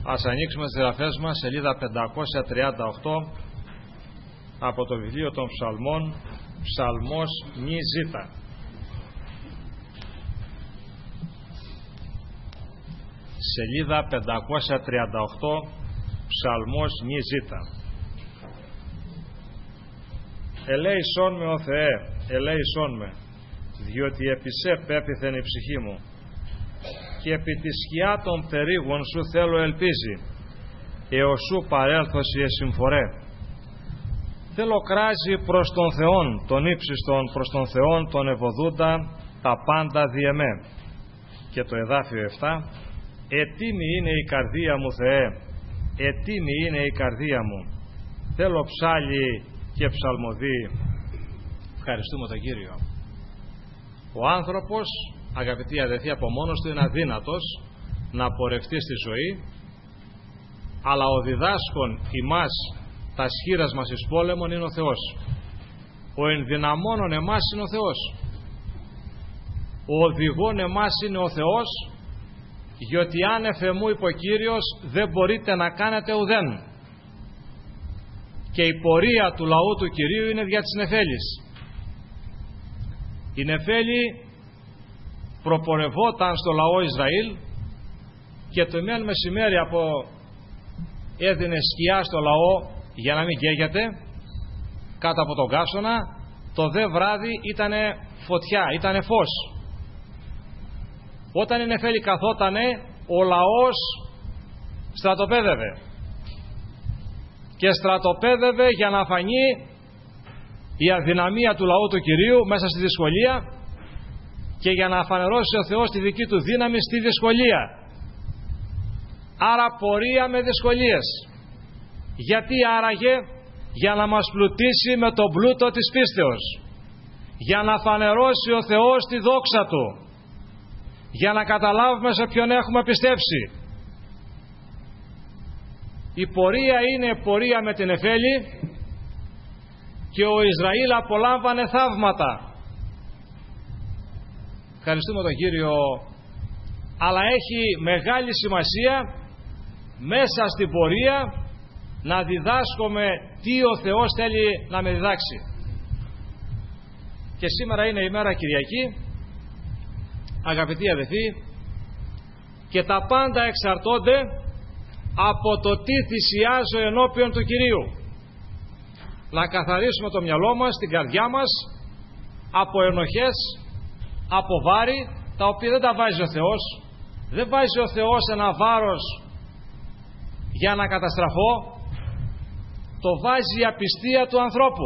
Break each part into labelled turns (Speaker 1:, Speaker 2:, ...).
Speaker 1: Ας ανοίξουμε τις γραφές μας, σελίδα 538 από το βιβλίο των Ψαλμών, Ψαλμός νη ζήτα. Σελίδα 538, Ψαλμός νη ζήτα. Ελέησόν με, ο Θεέ, ελέησόν με, διότι επί σε πέπηθεν η ψυχή μου, και επί τη σκιά των περίγων σου θέλω ελπίζει, έως σου παρέλθωση εσυμφορέ. Θέλω κράζει προς τον Θεόν, τον ύψιστον, προς τον Θεόν, τον ευωδούντα, τα πάντα διεμέ. Και το εδάφιο 7, ετοίμη είναι η καρδία μου, Θεέ, ετοίμη είναι η καρδία μου. Θέλω ψάλι και ψαλμοδί. Ευχαριστούμε τον Κύριο. Ο άνθρωπος, αγαπητοί αδελφοί, από μόνος του είναι αδύνατος να πορευτεί στη ζωή, αλλά ο διδάσκων ημάς τα σχήρας μας εις πόλεμον είναι ο Θεός. Ο ενδυναμώνων εμάς είναι ο Θεός. Ο οδηγών εμάς είναι ο Θεός, διότι αν εφεμού είπε ο Κύριος, δεν μπορείτε να κάνετε ουδέν. Και η πορεία του λαού του Κυρίου είναι δια της νεφέλης. Η νεφέλη προπορευόταν στο λαό Ισραήλ και το μεν μεσημέρι έδινε σκιά στο λαό για να μην καίγεται κάτω από τον καύσωνα, το δε βράδυ ήτανε φωτιά, ήτανε φως. Όταν η νεφέλη καθότανε, ο λαός στρατοπέδευε και στρατοπέδευε για να φανεί η αδυναμία του λαού του Κυρίου μέσα στη δυσκολία και για να φανερώσει ο Θεός τη δική του δύναμη στη δυσκολία. Άρα πορεία με δυσκολίες. Γιατί άραγε? Για να μας πλουτίσει με τον πλούτο της πίστεως, για να φανερώσει ο Θεός τη δόξα Του, για να καταλάβουμε σε ποιον έχουμε πιστέψει. Η πορεία είναι πορεία με την νεφέλη και ο Ισραήλ απολάμβανε θαύματα. Ευχαριστούμε τον Κύριο, αλλά έχει μεγάλη σημασία μέσα στην πορεία να διδάσκουμε τι ο Θεός θέλει να με διδάξει. Και σήμερα είναι η μέρα Κυριακή, αγαπητοί αδελφοί, και τα πάντα εξαρτώνται από το τι θυσιάζω ενώπιον του Κυρίου. Να καθαρίσουμε το μυαλό μας, την καρδιά μας από ενοχές, από βάρη τα οποία δεν τα βάζει ο Θεός. Δεν βάζει ο Θεός ένα βάρος για να καταστραφώ, το βάζει η απιστία του ανθρώπου.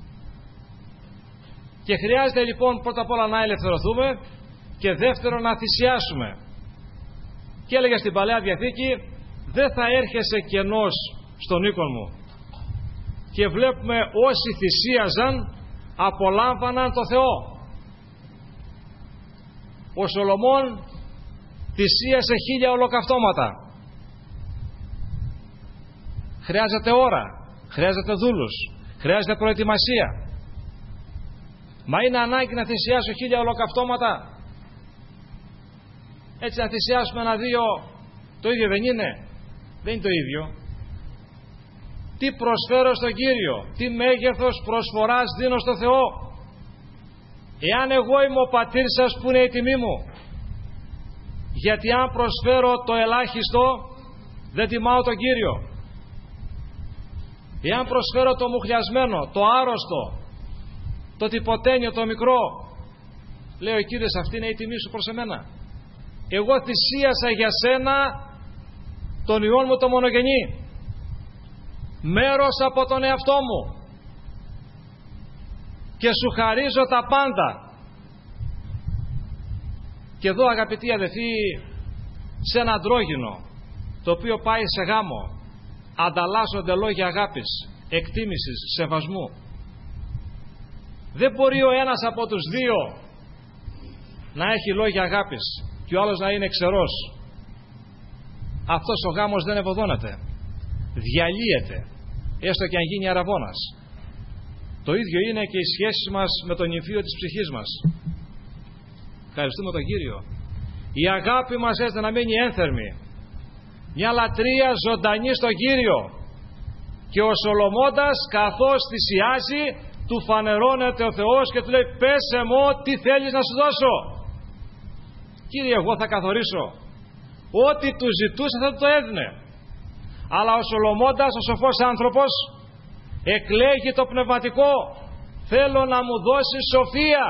Speaker 1: Και χρειάζεται λοιπόν πρώτα απ' όλα να ελευθερωθούμε και δεύτερον να θυσιάσουμε. Και έλεγε στην Παλαιά Διαθήκη, δεν θα έρχεσαι κενός στον οίκον μου. Και βλέπουμε όσοι θυσίαζαν απολάμβαναν το Θεό. Ο Σολομών θυσίασε 1000 ολοκαυτώματα. Χρειάζεται ώρα, χρειάζεται δούλους, χρειάζεται προετοιμασία. Μα είναι ανάγκη να θυσιάσω 1000 ολοκαυτώματα? Έτσι να θυσιάσουμε 1-2, το ίδιο δεν είναι? Δεν είναι το ίδιο. Τι προσφέρω στον Κύριο, τι μέγεθος προσφοράς δίνω στο Θεό? Εάν εγώ είμαι ο πατήρ σας, που είναι η τιμή μου? Γιατί αν προσφέρω το ελάχιστο, δεν τιμάω τον Κύριο. Εάν προσφέρω το μουχλιασμένο, το άρρωστο, το τυποτένιο, το μικρό, λέει ο Κύριος, αυτή είναι η τιμή σου προς εμένα. Εγώ θυσίασα για σένα τον Υιόν μου το μονογενή, μέρος από τον εαυτό μου, και σου χαρίζω τα πάντα. Και εδώ, αγαπητοί αδελφοί, σε ένα αντρόγυνο το οποίο πάει σε γάμο, ανταλλάσσονται λόγια αγάπης, εκτίμησης, σεβασμού. Δεν μπορεί ο ένας από τους δύο να έχει λόγια αγάπης και ο άλλος να είναι ξερός. Αυτός ο γάμος δεν ευωδώνεται, διαλύεται, έστω και αν γίνει αραβώνας. Το ίδιο είναι και η σχέση μας με τον νυμφίο της ψυχής μας. Ευχαριστούμε τον Κύριο. Η αγάπη μας έστε να μείνει ένθερμη. μια λατρεία ζωντανή στον Κύριο. Και ο Σολομώντας, καθώς θυσιάζει, του φανερώνεται ο Θεός και του λέει: πέσε μου τι θέλεις να σου δώσω. Κύριε, εγώ θα καθορίσω. Ό,τι του ζητούσε θα του το έδινε. Αλλά ο Σολομώντας, ο σοφός άνθρωπος, εκλέγει το πνευματικό. Θέλω να μου δώσεις σοφία.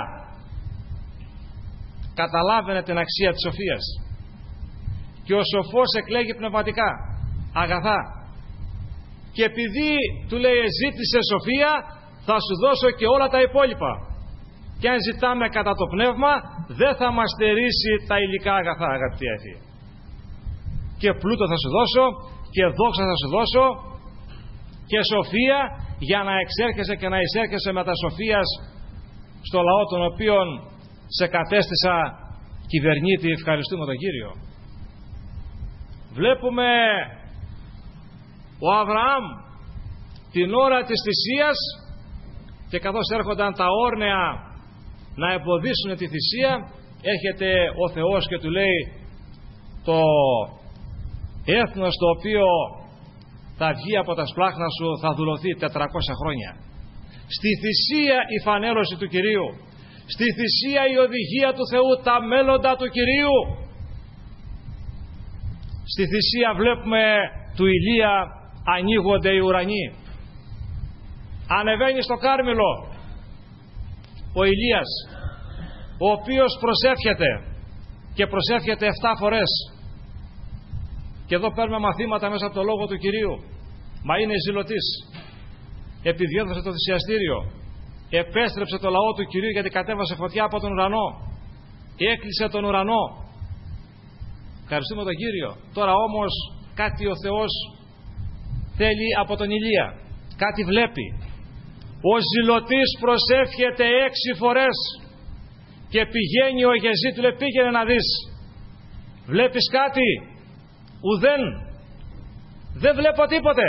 Speaker 1: Καταλάβαινε την αξία της σοφίας. Και ο σοφός εκλέγει πνευματικά αγαθά. Και επειδή του λέει ζήτησε σοφία, θα σου δώσω και όλα τα υπόλοιπα. Και αν ζητάμε κατά το πνεύμα, δεν θα μας στερήσει τα υλικά αγαθά, αγαπητοί αδελφοί. Και πλούτο θα σου δώσω, και δόξα θα σου δώσω, και σοφία, για να εξέρχεσαι και να εισέρχεσαι με τα σοφίας στο λαό τον οποίον σε κατέστησα κυβερνήτη. Ευχαριστούμε τον Κύριο. Βλέπουμε ο Αβραάμ την ώρα της θυσίας, και καθώς έρχονταν τα όρνεα να εμποδίσουν τη θυσία, έρχεται ο Θεός και του λέει: το έθνος το οποίο θα βγει από τα σπλάχνα σου θα δουλωθεί 400 χρόνια. Στη θυσία η φανέρωση του Κυρίου, στη θυσία η οδηγία του Θεού, τα μέλλοντα του Κυρίου. Στη θυσία βλέπουμε του Ηλία ανοίγονται οι ουρανοί. Ανεβαίνει στο Κάρμηλο ο Ηλίας, ο οποίος προσεύχεται και προσεύχεται 7 φορές. Και εδώ παίρνουμε μαθήματα μέσα από το λόγο του Κυρίου. Μα είναι ζηλωτής. Επιδιώδωσε το θυσιαστήριο, επέστρεψε το λαό του Κυρίου, γιατί κατέβασε φωτιά από τον ουρανό, έκλεισε τον ουρανό. Ευχαριστούμε τον Κύριο. Τώρα όμως κάτι ο Θεός θέλει από τον Ηλία, κάτι βλέπει. Ο ζηλωτής προσεύχεται 6 φορές και πηγαίνει ο Γεζή, του λέει: πήγαινε να δεις, βλέπεις κάτι? Ουδέν, δεν βλέπω τίποτε.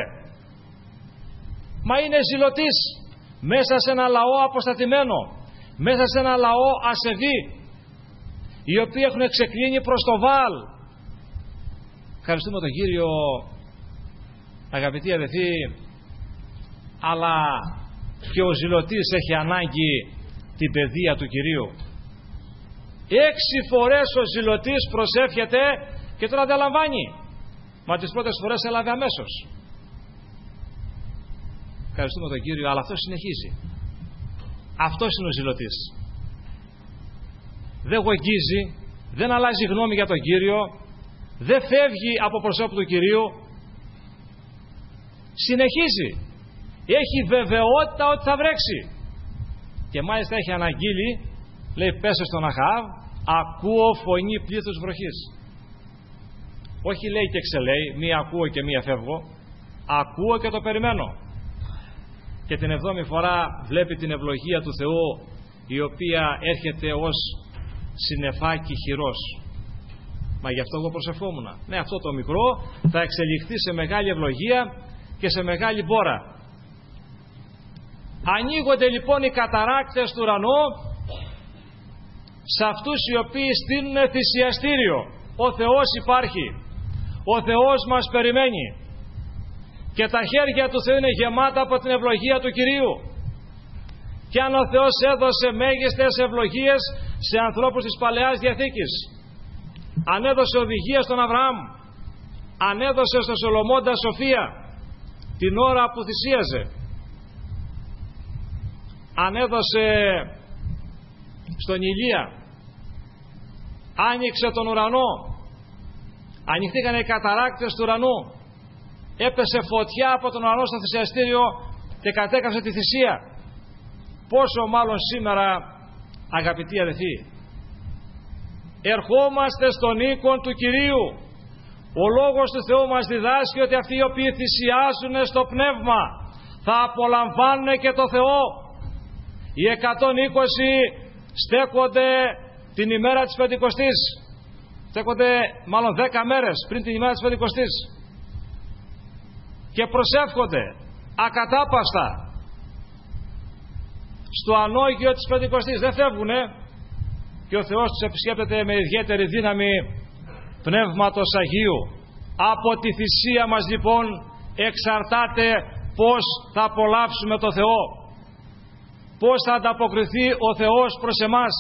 Speaker 1: Μα είναι ζηλωτής μέσα σε ένα λαό αποστατημένο, μέσα σε ένα λαό ασεβή, οι οποίοι έχουν ξεκλίνει προς το Βαάλ. Ευχαριστούμε τον Κύριο, αγαπητοί αδελφοί, αλλά και ο ζηλωτής έχει ανάγκη την παιδεία του Κυρίου. 6 φορές ο ζηλωτής προσεύχεται και τώρα δεν λαμβάνει. Μα τις πρώτες φορές έλαβε αμέσως. Ευχαριστούμε τον Κύριο, αλλά αυτό συνεχίζει. Αυτός είναι ο ζηλωτής. Δεν γογγίζει, δεν αλλάζει γνώμη για τον Κύριο, δεν φεύγει από προσώπου του Κυρίου. Συνεχίζει. Έχει βεβαιότητα ότι θα βρέξει. Και μάλιστα έχει αναγγείλει, λέει: πέσε στον Αχάβ, ακούω φωνή πλήθους βροχής. Όχι λέει και ξελέει, μία ακούω και μία φεύγω. Ακούω και το περιμένω. Και την 7η φορά βλέπει την ευλογία του Θεού, η οποία έρχεται ως συννεφάκι χειρός. Μα γι' αυτό εγώ προσευχόμουν. Ναι, αυτό το μικρό θα εξελιχθεί σε μεγάλη ευλογία και σε μεγάλη μπόρα. Ανοίγονται λοιπόν οι καταράκτες του ουρανού σε αυτούς οι οποίοι στείλουν θυσιαστήριο. Ο Θεός υπάρχει. Ο Θεός μας περιμένει. Και τα χέρια του Θεού είναι γεμάτα από την ευλογία του Κυρίου. Και αν ο Θεός έδωσε μέγιστες ευλογίες σε ανθρώπους της Παλαιάς Διαθήκης, ανέδωσε οδηγία στον Αβραάμ, ανέδωσε στον Σολομώντα σοφία την ώρα που θυσίαζε, ανέδωσε στον Ηλία, άνοιξε τον ουρανό, ανοιχτήκαν οι καταράκτες του ουρανού, έπεσε φωτιά από τον ουρανό στο θυσιαστήριο και κατέκαψε τη θυσία. Πόσο μάλλον σήμερα, αγαπητοί αδελφοί, ερχόμαστε στον οίκον του Κυρίου. Ο Λόγος του Θεού μας διδάσκει ότι αυτοί οι οποίοι θυσιάζουν στο πνεύμα θα απολαμβάνουν και το Θεό. Οι 120 στέκονται την ημέρα της Πεντηκοστής. Στέκονται μάλλον 10 μέρες πριν την ημέρα της Πεντηκοστής και προσεύχονται ακατάπαυστα στο ανώγειο της Πεντηκοστής. Δεν φεύγουνε, και ο Θεός τους επισκέπτεται με ιδιαίτερη δύναμη Πνεύματος Αγίου. Από τη θυσία μας λοιπόν εξαρτάται πώς θα απολαύσουμε το Θεό, πώς θα ανταποκριθεί ο Θεός προς εμάς.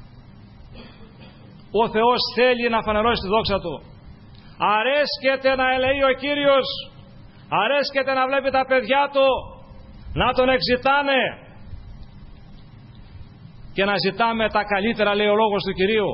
Speaker 1: Ο Θεός θέλει να φανερώσει τη δόξα Του. Αρέσκεται να ελεεί ο Κύριος, αρέσκεται να βλέπει τα παιδιά Του να Τον εξητάνε και να ζητάμε τα καλύτερα, λέει ο λόγος του Κυρίου,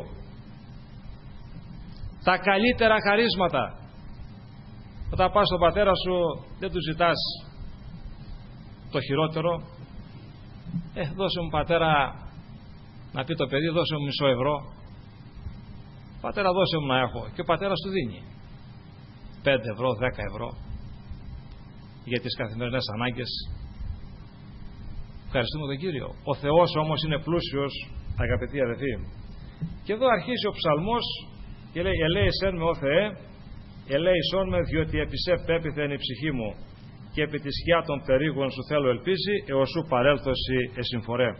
Speaker 1: τα καλύτερα χαρίσματα. Όταν πας στον πατέρα σου δεν του ζητάς το χειρότερο. Δώσε μου πατέρα, να πει το παιδί, δώσε μου μισό ευρώ. Πατέρα, δώσε μου να έχω. Και ο πατέρας του δίνει 5 ευρώ, 10 ευρώ για τις καθημερινές ανάγκες. Ευχαριστούμε τον Κύριο. Ο Θεός όμως είναι πλούσιος, αγαπητοί αδελφοί. Και εδώ αρχίζει ο ψαλμός και λέει: ελέησεν με, ο Θεέ, ελέησόν με, διότι επί σε πέπειθεν η ψυχή μου, και επί τη σκιά των περίγων σου θέλω ελπίζει, έως σου παρέλθωση εσυμφορέ.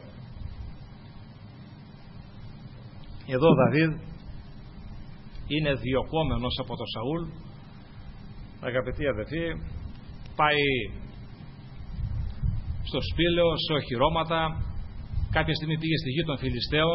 Speaker 1: Εδώ ο Δαβίδ είναι διωκόμενος από τον Σαούλ. Αγαπητοί αδελφοί, πάει στο σπήλαιο, σε οχυρώματα. Κάποια στιγμή πήγε στη γη των Φιλιστέων,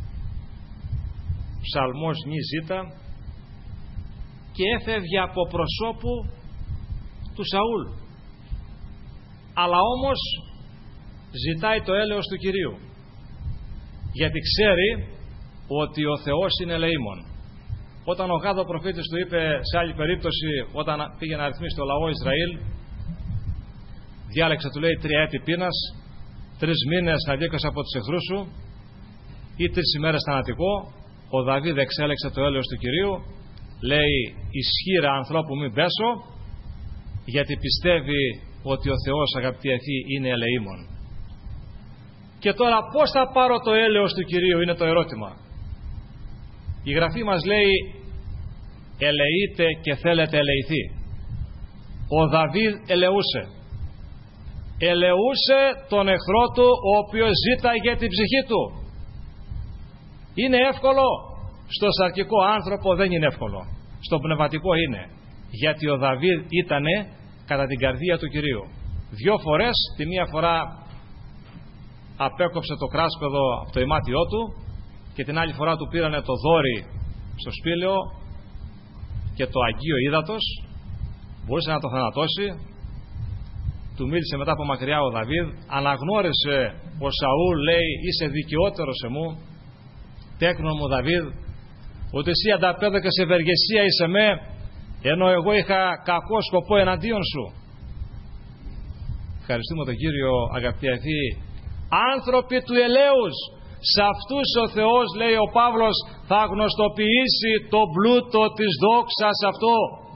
Speaker 1: ψαλμός νη ζήτα, και έφευγε από προσώπου του Σαούλ. Αλλά όμως ζητάει το έλεος του Κυρίου, γιατί ξέρει ότι ο Θεός είναι ελεήμων. Όταν ο Γάδ ο προφήτης του είπε σε άλλη περίπτωση, όταν πήγε να αριθμίσει το λαό Ισραήλ, διάλεξε, του λέει, 3 έτη πείνας, 3 μήνες να βγήκες από τους εχθρούς σου ή 3 ημέρες θανατικό. Ο Δαβίδ εξέλεξε το έλεος του Κυρίου, λέει: ισχύρα ανθρώπου μην πέσω, γιατί πιστεύει ότι ο Θεός, αγαπητοί αδελφοί, είναι ελεήμων. Και τώρα πώς θα πάρω το έλεος του Κυρίου, είναι το ερώτημα. Η Γραφή μας λέει: ελεείτε και θέλετε ελεηθεί. Ο Δαβίδ ελεούσε. Ελεούσε τον εχθρό του, ο οποίος ζήταγε την ψυχή του. Είναι εύκολο? Στο σαρκικό άνθρωπο δεν είναι εύκολο. Στο πνευματικό είναι. Γιατί ο Δαβίδ ήτανε κατά την καρδία του Κυρίου. 2 φορές, τη μία φορά απέκοψε το κράσπεδο από το ημάτιό του και την άλλη φορά του πήρανε το δόρι στο σπήλαιο και το αγγείο ύδατος, μπορούσε να το θανατώσει. Του μίλησε μετά από μακριά ο Δαβίδ, αναγνώρισε ο Σαούλ, λέει: είσαι δικαιότερος σε μου, τέκνο μου Δαβίδ, ότι εσύ ανταπέδωκες σε ευεργεσία είσαι με, ενώ εγώ είχα κακό σκοπό εναντίον σου. Ευχαριστούμε τον Κύριο, αγαπητοί αδελφοί. Άνθρωποι του ελέους, σε αυτούς ο Θεός, λέει ο Παύλος, θα γνωστοποιήσει το πλούτο της δόξας αυτό.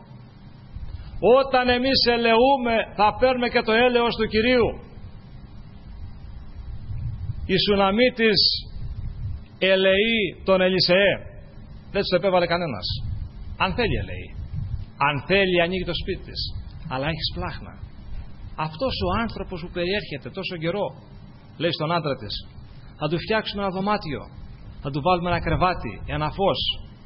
Speaker 1: Όταν εμείς ελεούμε, θα παίρνουμε και το έλεος του Κυρίου. Η Σουναμίτης ελεεί τον Ελισεέ, δεν τους επέβαλε κανένας. Αν θέλει ελεεί, αν θέλει ανοίγει το σπίτι της, αλλά έχει σπλάχνα. Αυτός ο άνθρωπος που περιέρχεται τόσο καιρό, λέει στον άντρα της, θα του φτιάξουμε ένα δωμάτιο, θα του βάλουμε ένα κρεβάτι, ένα φως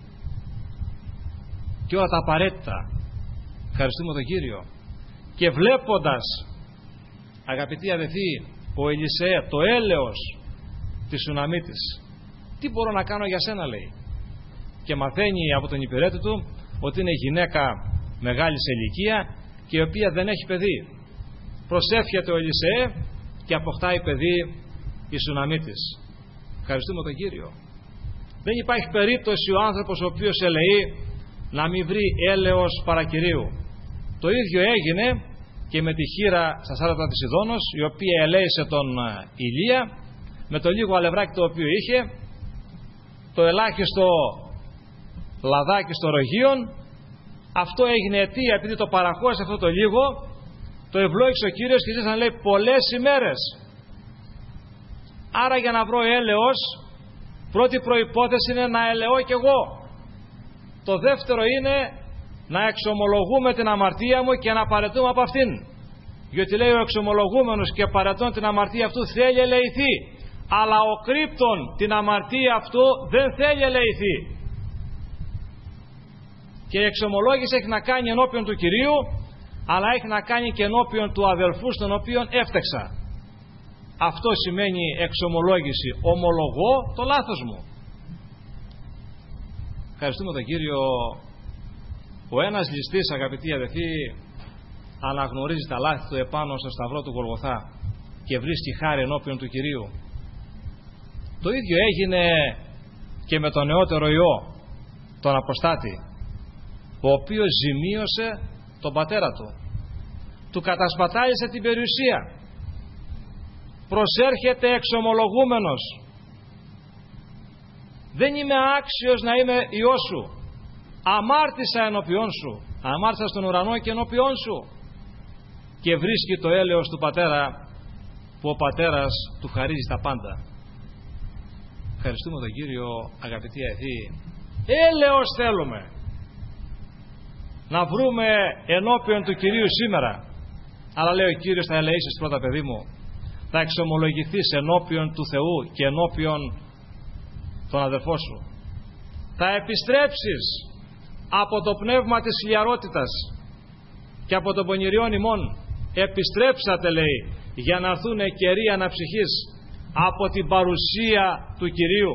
Speaker 1: και όλα τα απαραίτητα. Ευχαριστούμε τον Κύριο. Και βλέποντας, αγαπητοί αδελφοί, ο Ελισεέ το έλεος της Σουναμίτης, τι μπορώ να κάνω για σένα, λέει. Και μαθαίνει από τον υπηρέτη του ότι είναι γυναίκα μεγάλης ηλικία και η οποία δεν έχει παιδί. Προσεύχεται ο Ελισεέ και αποκτάει παιδί η Σουναμίτης. Ευχαριστούμε τον Κύριο. Δεν υπάρχει περίπτωση ο άνθρωπος ο οποίος ελεεί να μην βρει έλεος παρακυρίου. Το ίδιο έγινε και με τη χήρα στα Σάρματα της Σιδώνος, η οποία ελέησε τον Ηλία με το λίγο αλευράκι το οποίο είχε, το ελάχιστο λαδάκι στο ρογείον. Αυτό έγινε αιτία, επειδή το παραχώρησε αυτό το λίγο, το ευλόγησε ο Κύριος και ζήσαν, λέει, πολλές ημέρες. Άρα για να βρω έλεος, πρώτη προϋπόθεση είναι να ελεώ κι εγώ. Το δεύτερο είναι να εξομολογούμε την αμαρτία μου και να παραιτούμε από αυτήν. Γιατί λέει ο εξομολογούμενος και παραιτών την αμαρτία αυτού θέλει ελεηθεί, αλλά ο κρύπτον την αμαρτία αυτού δεν θέλει ελεηθεί. Και η εξομολόγηση έχει να κάνει ενώπιον του Κυρίου, αλλά έχει να κάνει και ενώπιον του αδελφού στον οποίον έφταξα. Αυτό σημαίνει εξομολόγηση. Ομολογώ το λάθος μου. Ευχαριστούμε τον Κύριο. Ο ένας ληστής, αγαπητοί αδελφοί, αναγνωρίζει τα λάθη του επάνω στο σταυρό του Γολγοθά και βρίσκει χάρη ενώπιον του Κυρίου. Το ίδιο έγινε και με τον νεότερο Υιό, τον αποστάτη, ο οποίος ζημίωσε τον πατέρα του, του κατασπατάλησε την περιουσία. Προσέρχεται εξομολογούμενος: δεν είμαι άξιος να είμαι Υιός σου, αμάρτησα ενώπιόν σου, αμάρτησα στον ουρανό και ενώπιόν σου. Και βρίσκει το έλεος του πατέρα, που ο πατέρας του χαρίζει τα πάντα. Ευχαριστούμε τον Κύριο, αγαπητοί αδελφοί. Έλεος θέλουμε να βρούμε ενώπιον του Κυρίου σήμερα. Αλλά λέει ο Κύριος: θα ελεήσεις πρώτα, παιδί μου, θα εξομολογηθείς ενώπιον του Θεού και ενώπιον των αδελφών σου. Θα επιστρέψεις από το πνεύμα της χλιαρότητας και από τον πονηριών ημών. Επιστρέψατε, λέει, για να έρθουν καιροί αναψυχής από την παρουσία του Κυρίου.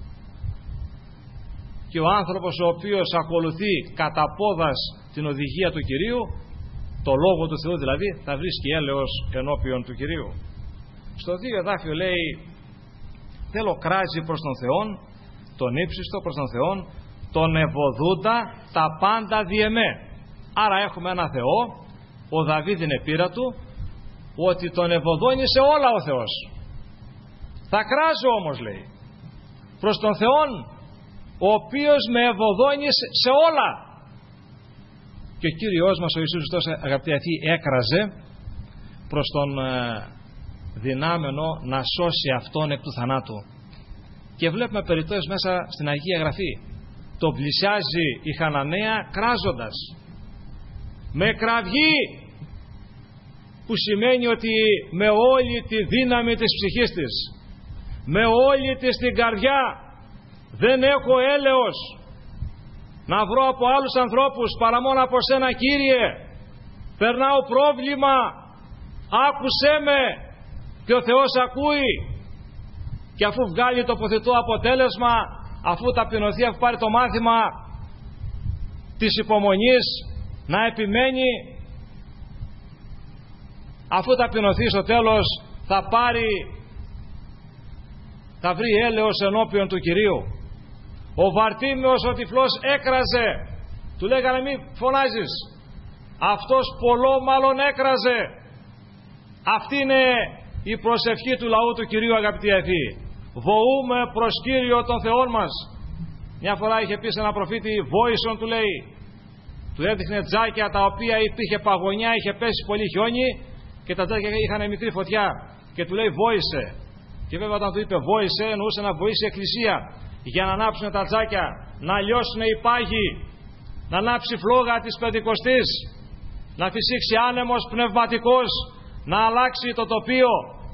Speaker 1: Και ο άνθρωπος ο οποίος ακολουθεί κατά πόδας την οδηγία του Κυρίου, το Λόγο του Θεού δηλαδή, θα βρίσκει έλεος ενώπιον του Κυρίου. Στο 2 εδάφιο λέει: θέλω κράζι προς τον Θεόν, τον ύψιστο προς τον Θεόν, τον ευωδούντα τα πάντα διεμέ. Άρα έχουμε ένα Θεό, ο Δαβίδ είναι πείρα του, ότι τον ευωδώνει σε όλα ο Θεός. Θα κράζω όμως, λέει, προς τον Θεόν, ο οποίος με ευωδώνει σε όλα. Και ο Κύριος μας ο Ιησούς Χριστός, αγαπητοί αδελφοί, έκραζε προς τον δυνάμενο να σώσει αυτόν εκ του θανάτου. Και βλέπουμε περιπτώσεις μέσα στην Αγία Γραφή. Τον πλησιάζει η Χαναναία κράζοντας με κραυγή, που σημαίνει ότι με όλη τη δύναμη της ψυχής της, με όλη της την καρδιά, δεν έχω έλεος να βρω από άλλους ανθρώπους παρά μόνο από σένα, Κύριε. Περνάω πρόβλημα, άκουσέ με. Και ο Θεός ακούει. Και αφού βγάλει το ποθητό αποτέλεσμα, αφού ταπεινωθεί, αφού πάρει το μάθημα της υπομονής, να επιμένει, αφού ταπεινωθεί στο τέλος, θα βρει έλεος ενώπιον του Κυρίου. Ο Βαρτίμιος ο τυφλός έκραζε, του λέγανε μη φωνάζεις, αυτός πολλό μάλλον έκραζε. Αυτή είναι η προσευχή του λαού του Κυρίου, αγαπητοί αδελφοί. Βοούμε προς Κύριο τον Θεόν μας. Μια φορά είχε πει σε ένα προφήτη, βόησον, του λέει, του έδειχνε τζάκια τα οποία υπήρχε παγωνιά, είχε πέσει πολύ χιόνι και τα τζάκια είχαν μικρή φωτιά και του λέει βόησε. Και βέβαια όταν του είπε βόησε, εννοούσε να βοήσει η εκκλησία για να ανάψουν τα τζάκια, να λιώσουν οι πάγοι, να ανάψει φλόγα της Πεντηκοστής, να φυσήξει άνεμος πνευματικός, να αλλάξει το τοπίο.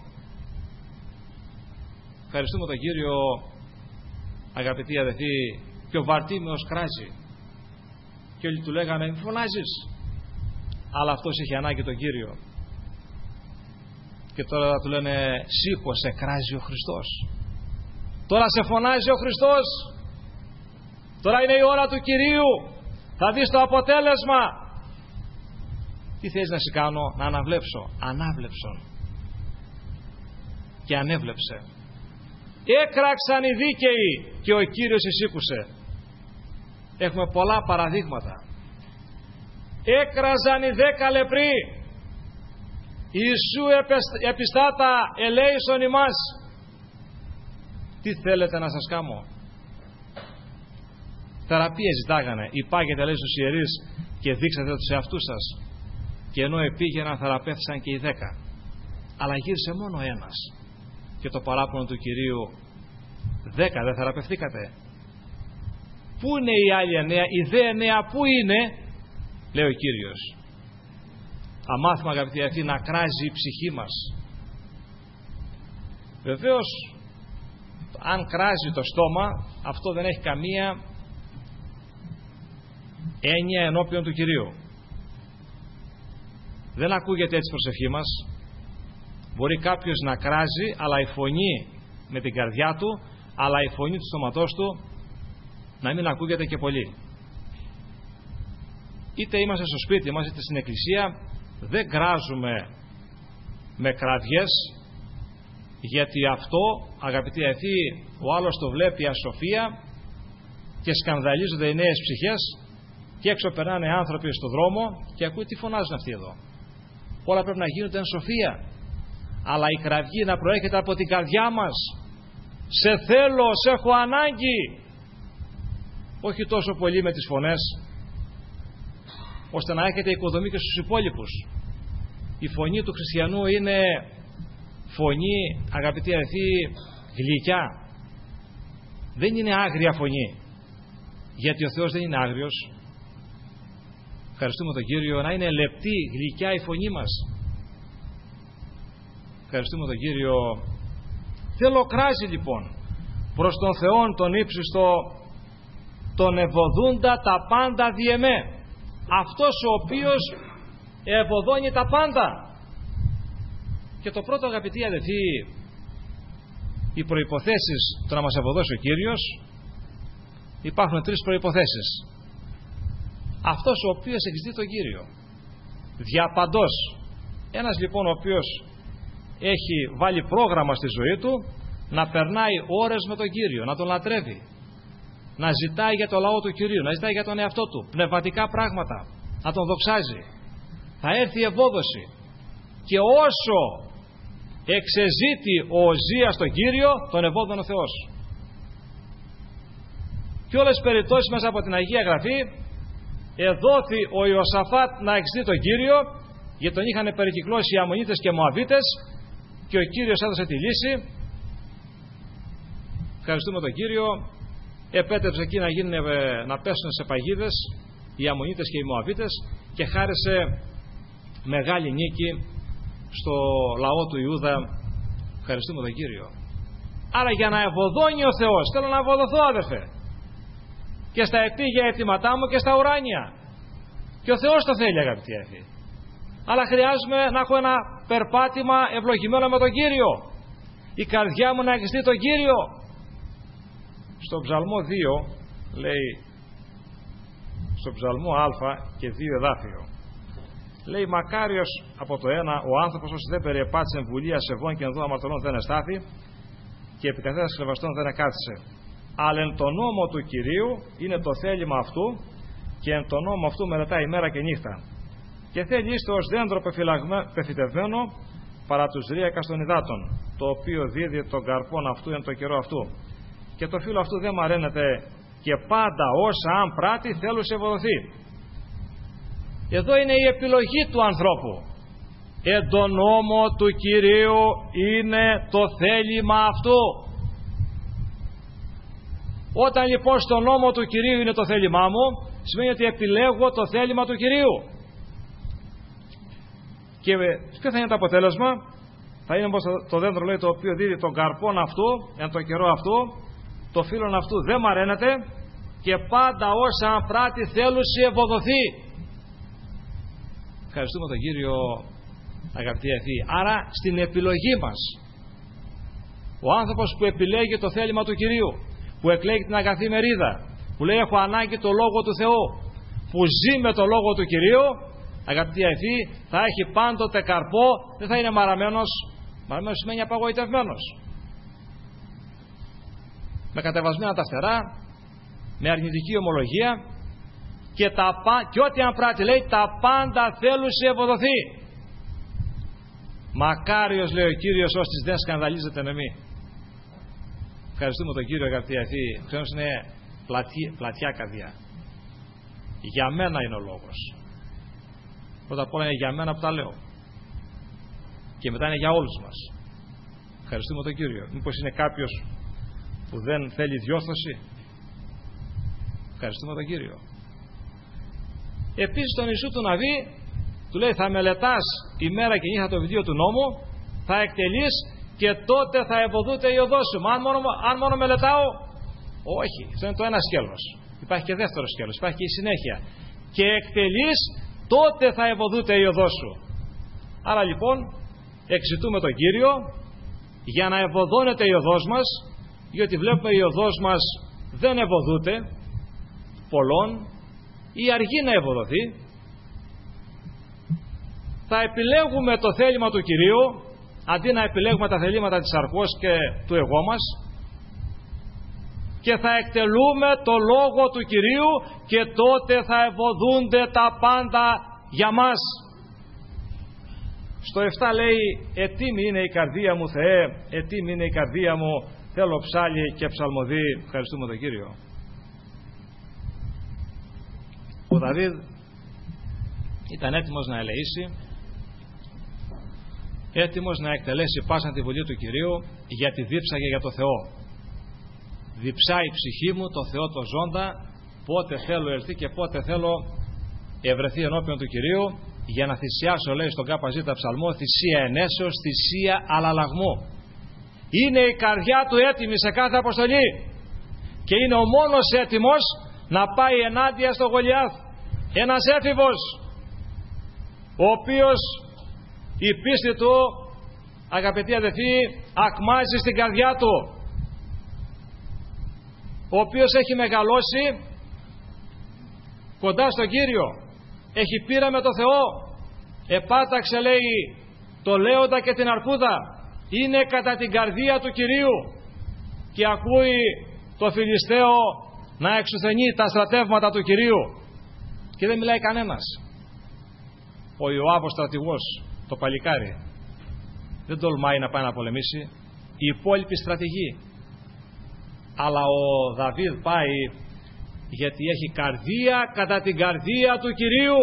Speaker 1: Ευχαριστούμε τον Κύριο, αγαπητοί αδελφοί. Και ο Βαρτίμιος κράζει και όλοι του λέγανε μη φωνάζεις, αλλά αυτός είχε ανάγκη τον Κύριο. Και τώρα του λένε σήκωσε, κράζει ο Χριστός. Τώρα σε φωνάζει ο Χριστός. Τώρα είναι η ώρα του Κυρίου. Θα δεις το αποτέλεσμα. Τι θες να σε κάνω? Να αναβλέψω. Ανάβλεψον. Και ανέβλεψε. Έκραξαν οι δίκαιοι και ο Κύριος εισήκουσε. Έχουμε πολλά παραδείγματα. Έκραζαν οι 10 λεπροί. Ιησού επιστάτα ελέησον ημάς. Τι θέλετε να σας κάνω? Θεραπεία ζητάγανε. Υπάγεται, λέει, στους ιερείς και δείξατε τους εαυτούς σας. Και ενώ επήγαιναν, θεραπεύθησαν και οι 10. Αλλά γύρισε μόνο ένας. Και το παράπονο του Κυρίου, 10 δεν θεραπευθήκατε? Πού είναι οι άλλοι 9? Οι δε 9 πού είναι? Λέει ο Κύριος. Αμάθημα, αγαπητοί αυτοί, να κράζει η ψυχή μας. Βεβαίως, αν κράζει το στόμα, αυτό δεν έχει καμία έννοια ενώπιον του Κυρίου. Δεν ακούγεται έτσι προσευχή μας. Μπορεί κάποιος να κράζει, αλλά η φωνή με την καρδιά του, αλλά η φωνή του στόματός του να μην ακούγεται και πολύ. Είτε είμαστε στο σπίτι μας είτε στην εκκλησία, δεν κράζουμε με κραυγές, γιατί αυτό, αγαπητοί αεθοί, ο άλλος το βλέπει ασοφία και σκανδαλίζονται οι νέες ψυχές και έξω περνάνε άνθρωποι στον δρόμο και ακούει τι φωνάζουν αυτοί εδώ. Όλα πρέπει να γίνονται εν σοφία, αλλά η κραυγή να προέρχεται από την καρδιά μας. Σε θέλω, σε έχω ανάγκη, όχι τόσο πολύ με τις φωνές, ώστε να έχετε οικοδομή και στους υπόλοιπους. Η φωνή του χριστιανού είναι φωνή, αγαπητοί αεθοί, γλυκιά. Δεν είναι άγρια φωνή, γιατί ο Θεός δεν είναι άγριος. Ευχαριστούμε τον Κύριο. Να είναι λεπτή, γλυκιά η φωνή μας. Ευχαριστούμε τον Κύριο. Θέλω κράζει λοιπόν προς τον Θεόν τον ύψιστο, τον ευωδούντα τα πάντα διεμέ. Αυτός ο οποίος ευωδώνει τα πάντα. Και το πρώτο, αγαπητοί αδελφοί, οι προϋποθέσεις το να μας ευωδώσει ο Κύριος, υπάρχουν τρεις προϋποθέσεις. Αυτός ο οποίος εξητεί τον Κύριο διαπαντός. Ένας λοιπόν ο οποίος έχει βάλει πρόγραμμα στη ζωή του να περνάει ώρες με τον Κύριο, να τον λατρεύει, να ζητάει για το λαό του Κυρίου, να ζητάει για τον εαυτό του πνευματικά πράγματα, να τον δοξάζει, θα έρθει η ευόδοση. Και όσο εξεζήτη ο Οζίας τον Κύριο, τον ευόδωνε ο Θεός. Και όλες τις περιπτώσεις μέσα από την Αγία Γραφή εδόθη ο Ιωσαφάτ να εξητεί τον Κύριο, γιατί τον είχαν περικυκλώσει οι Αμμονίτες και Μωαβίτες, και ο Κύριος έδωσε τη λύση. Ευχαριστούμε τον Κύριο. Επέτρεψε εκεί να πέσουν σε παγίδες οι Αμμονίτες και οι Μωαβίτες και χάρισε μεγάλη νίκη στο λαό του Ιούδα. Ευχαριστούμε τον Κύριο. Άρα για να ευωδώνει ο Θεός, θέλω να ευωδοθώ, αδερφέ, και στα επίγεια αιτήματά μου και στα ουράνια. Και ο Θεός το θέλει, αγαπητοί αδελφοί. Αλλά χρειάζομαι να έχω ένα περπάτημα ευλογημένο με τον Κύριο. Η καρδιά μου να αγιστεί τον Κύριο. Στο Ψαλμό 2 λέει, στο Ψαλμό Α και 2 εδάφιο, λέει μακάριος από το 1 ο άνθρωπος όσοι δεν περιεπάτησε εμβουλία σεβών και ενδού αμαρτωλών δεν εστάθη και επί καθένας χλεβαστών δεν εκάθισε. Αλλά εν το νόμο του Κυρίου είναι το θέλημα αυτού και εν το νόμο αυτού μελετάει ημέρα και νύχτα. Και θέλει είστε ως δέντρο πεφυτευμένο παρά τους ρύακας των υδάτων, το οποίο δίδει τον καρπόν αυτού εν το καιρό αυτού. Και το φύλλο αυτού δεν μαραίνεται και πάντα όσα αν πράττει θέλουν σε ευοδοθεί. Εδώ είναι η επιλογή του ανθρώπου. Εν το νόμο του Κυρίου είναι το θέλημα αυτού. Όταν λοιπόν στο νόμο του Κυρίου είναι το θέλημά μου, σημαίνει ότι επιλέγω το θέλημα του Κυρίου. Και ποιο θα είναι το αποτέλεσμα? Θα είναι όπως το δέντρο λέει, το οποίο δίδει τον καρπόν αυτού εν το καιρό αυτού, το φύλλον αυτού δεν μαραίνεται και πάντα όσα αν πράττει θέλουν σε ευοδοθεί. Ευχαριστούμε τον Κύριο, αγαπητοί αδελφοί. Άρα στην επιλογή μας, ο άνθρωπος που επιλέγει το θέλημα του Κυρίου, που εκλέγει την αγαθή μερίδα, που λέει έχω ανάγκη το Λόγο του Θεού, που ζει με το Λόγο του Κυρίου, αγαπητοί αδελφοί, θα έχει πάντοτε καρπό, δεν θα είναι μαραμένος. Μαραμένος σημαίνει απαγοητευμένος, με κατεβασμένα τα φτερά, με αρνητική ομολογία και ό,τι αν πράττει λέει τα πάντα θέλουν σε ευοδοθεί. Μακάριος λέει ο Κύριος ώστις δεν σκανδαλίζεται με μη. Ευχαριστούμε τον Κύριο, αγαπητοί αδελφοί. Ο Χριστός είναι πλατιά καρδιά. Για μένα είναι ο λόγος. Πρώτα απ' όλα είναι για μένα που τα λέω. Και μετά είναι για όλους μας. Ευχαριστούμε τον Κύριο. Μήπως είναι κάποιος που δεν θέλει διόρθωση? Ευχαριστούμε τον Κύριο. Επίσης τον Ιησού του Ναβί του λέει θα μελετάς ημέρα και νύχτα το βιβλίο του νόμου, θα εκτελείς και τότε θα ευωδούται η οδός σου. Αν μόνο μελετάω, όχι, αυτό είναι το ένα σκέλος. Υπάρχει και δεύτερο σκέλος, υπάρχει και η συνέχεια. Και εκτελείς, τότε θα ευωδούται η οδός σου. Άρα λοιπόν εξητούμε τον Κύριο για να ευωδώνεται η οδός μας, διότι βλέπουμε η οδός μας δεν ευωδούται πολλών ή αργεί να ευωδοθεί. Θα επιλέγουμε το θέλημα του Κυρίου αντί να επιλέγουμε τα θελήματα της σαρκός και του εγώ μας, και θα εκτελούμε το λόγο του Κυρίου και τότε θα ευωδούνται τα πάντα για μας. Στο 7 λέει, ετοίμη είναι η καρδία μου Θεέ, ετοίμη είναι η καρδία μου, θέλω ψάλι και ψαλμοδί. Ευχαριστούμε τον Κύριο. Ο Δαβίδ ήταν έτοιμος να ελεήσει, έτοιμος να εκτελέσει πάσαν τη βουλή του Κυρίου, γιατί δίψαγε για το Θεό. Διψάει η ψυχή μου το Θεό το ζώντα, πότε θέλω ελθεί και πότε θέλω ευρεθεί ενώπιον του Κυρίου, για να θυσιάσω, λέει στον ΚΖ ψαλμό, θυσία ενέσεως, θυσία αλλαλαγμού. Είναι η καρδιά του έτοιμη σε κάθε αποστολή και είναι ο μόνος έτοιμος να πάει ενάντια στο Γολιάθ. Ένας έφηβος ο οποίος η πίστη του, αγαπητοί αδελφοί, ακμάζει στην καρδιά του, ο οποίος έχει μεγαλώσει κοντά στον Κύριο, έχει πείρα με το Θεό, επάταξε, λέει, το λέοντα και την αρκούδα, είναι κατά την καρδία του Κυρίου, και ακούει το Φιλιστέο να εξουθενεί τα στρατεύματα του Κυρίου και δεν μιλάει κανένας. Ο Ιωάβ ο στρατηγός, το παλικάρι, δεν τολμάει να πάει να πολεμήσει, οι υπόλοιποι στρατηγοί. Αλλά ο Δαβίδ πάει γιατί έχει καρδία κατά την καρδία του Κυρίου,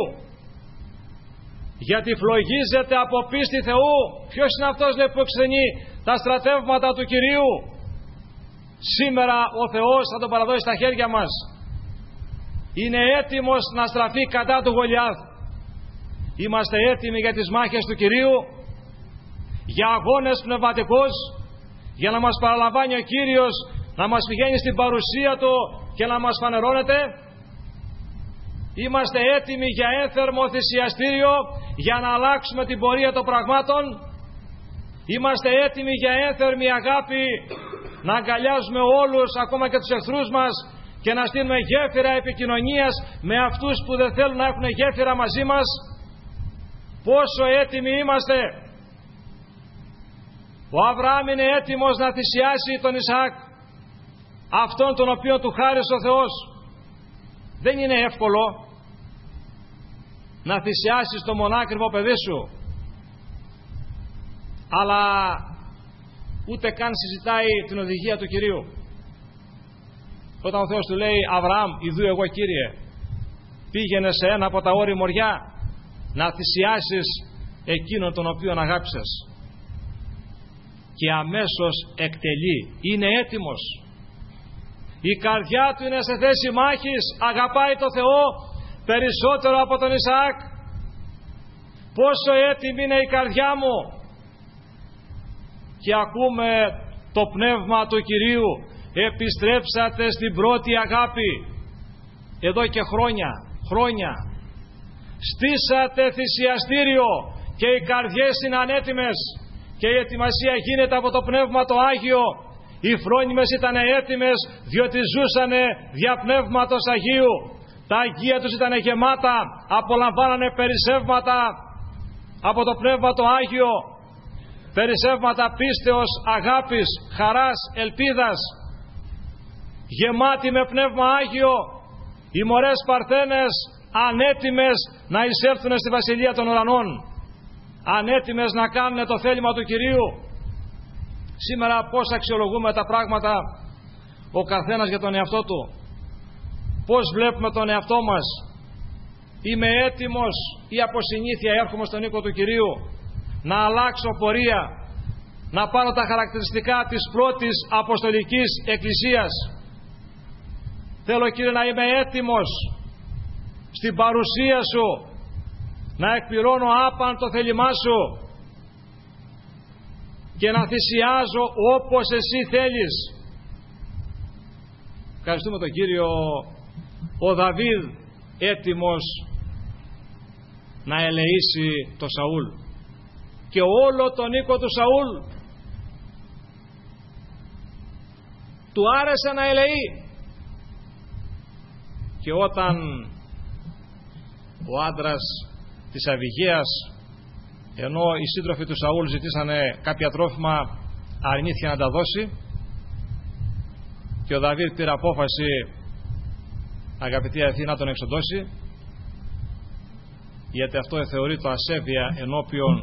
Speaker 1: γιατί φλογίζεται από πίστη Θεού. Ποιος είναι αυτός, λέει, που εξουθενεί τα στρατεύματα του Κυρίου? Σήμερα ο Θεός θα τον παραδώσει στα χέρια μας. Είναι έτοιμος να στραφεί κατά του Γολιάθ. Είμαστε έτοιμοι για τις μάχες του Κυρίου, για αγώνες πνευματικούς, για να μας παραλαμβάνει ο Κύριος, να μας πηγαίνει στην παρουσία Του και να μας φανερώνεται. Είμαστε έτοιμοι για ένθερμο θυσιαστήριο, για να αλλάξουμε την πορεία των πραγμάτων. Είμαστε έτοιμοι για ένθερμη αγάπη, να αγκαλιάζουμε όλους, ακόμα και τους εχθρούς μας, και να στείλουμε γέφυρα επικοινωνίας με αυτούς που δεν θέλουν να έχουν γέφυρα μαζί μας. Πόσο έτοιμοι είμαστε! Ο Αβραάμ είναι έτοιμος να θυσιάσει τον Ισαάκ, αυτόν τον οποίο του χάρισε ο Θεός. Δεν είναι εύκολο να θυσιάσεις το μονάκριβο παιδί σου, αλλά ούτε καν συζητάει την οδηγία του Κυρίου. Όταν ο Θεός του λέει, Αβραάμ, ιδού εγώ Κύριε, πήγαινε σε ένα από τα όρη μοριά να θυσιάσεις εκείνον τον οποίον αγάπησες, και αμέσως εκτελεί, είναι έτοιμος. Η καρδιά του είναι σε θέση μάχης, αγαπάει το Θεό περισσότερο από τον Ισαάκ. Πόσο έτοιμη είναι η καρδιά μου! Και ακούμε το πνεύμα του Κυρίου, επιστρέψατε στην πρώτη αγάπη. Εδώ και χρόνια στήσατε θυσιαστήριο και οι καρδιές είναι ανέτοιμες και η ετοιμασία γίνεται από το Πνεύμα το Άγιο. Οι φρόνιμες ήταν έτοιμες διότι ζούσανε δια Πνεύματος Αγίου. Τα αγία τους ήταν γεμάτα, απολαμβάνανε περισσεύματα από το Πνεύμα το Άγιο, περισσεύματα πίστεως, αγάπης, χαράς, ελπίδας. Γεμάτοι με Πνεύμα Άγιο, οι μωρές Παρθένες ανέτοιμες να εισέλθουν στη Βασιλεία των Ουρανών, ανέτοιμες να κάνουν το θέλημα του Κυρίου. Σήμερα πώς αξιολογούμε τα πράγματα ο καθένας για τον εαυτό του? Πώς βλέπουμε τον εαυτό μας? Είμαι έτοιμος ή από συνήθεια έρχομαι στον οίκο του Κυρίου να αλλάξω πορεία, να πάρω τα χαρακτηριστικά της πρώτης Αποστολικής Εκκλησίας? Θέλω, Κύριε, να είμαι έτοιμος στην παρουσία Σου, να εκπληρώνω άπαν το θέλημά Σου και να θυσιάζω όπως Εσύ θέλεις. Ευχαριστούμε τον Κύριο ο Δαβίδ έτοιμος να ελεήσει το Σαούλ και όλο τον οίκο του Σαούλ του άρεσε να ελεεί. Και όταν ο άντρας της Αβιγαίας, ενώ οι σύντροφοι του Σαούλ ζητήσανε κάποια τρόφιμα, αρνήθηκε να τα δώσει, και ο Δαβίδ πήρε απόφαση, αγαπητοί αδελφοί, να τον εξοντώσει, γιατί αυτό θεωρείται ασέβεια ενώπιον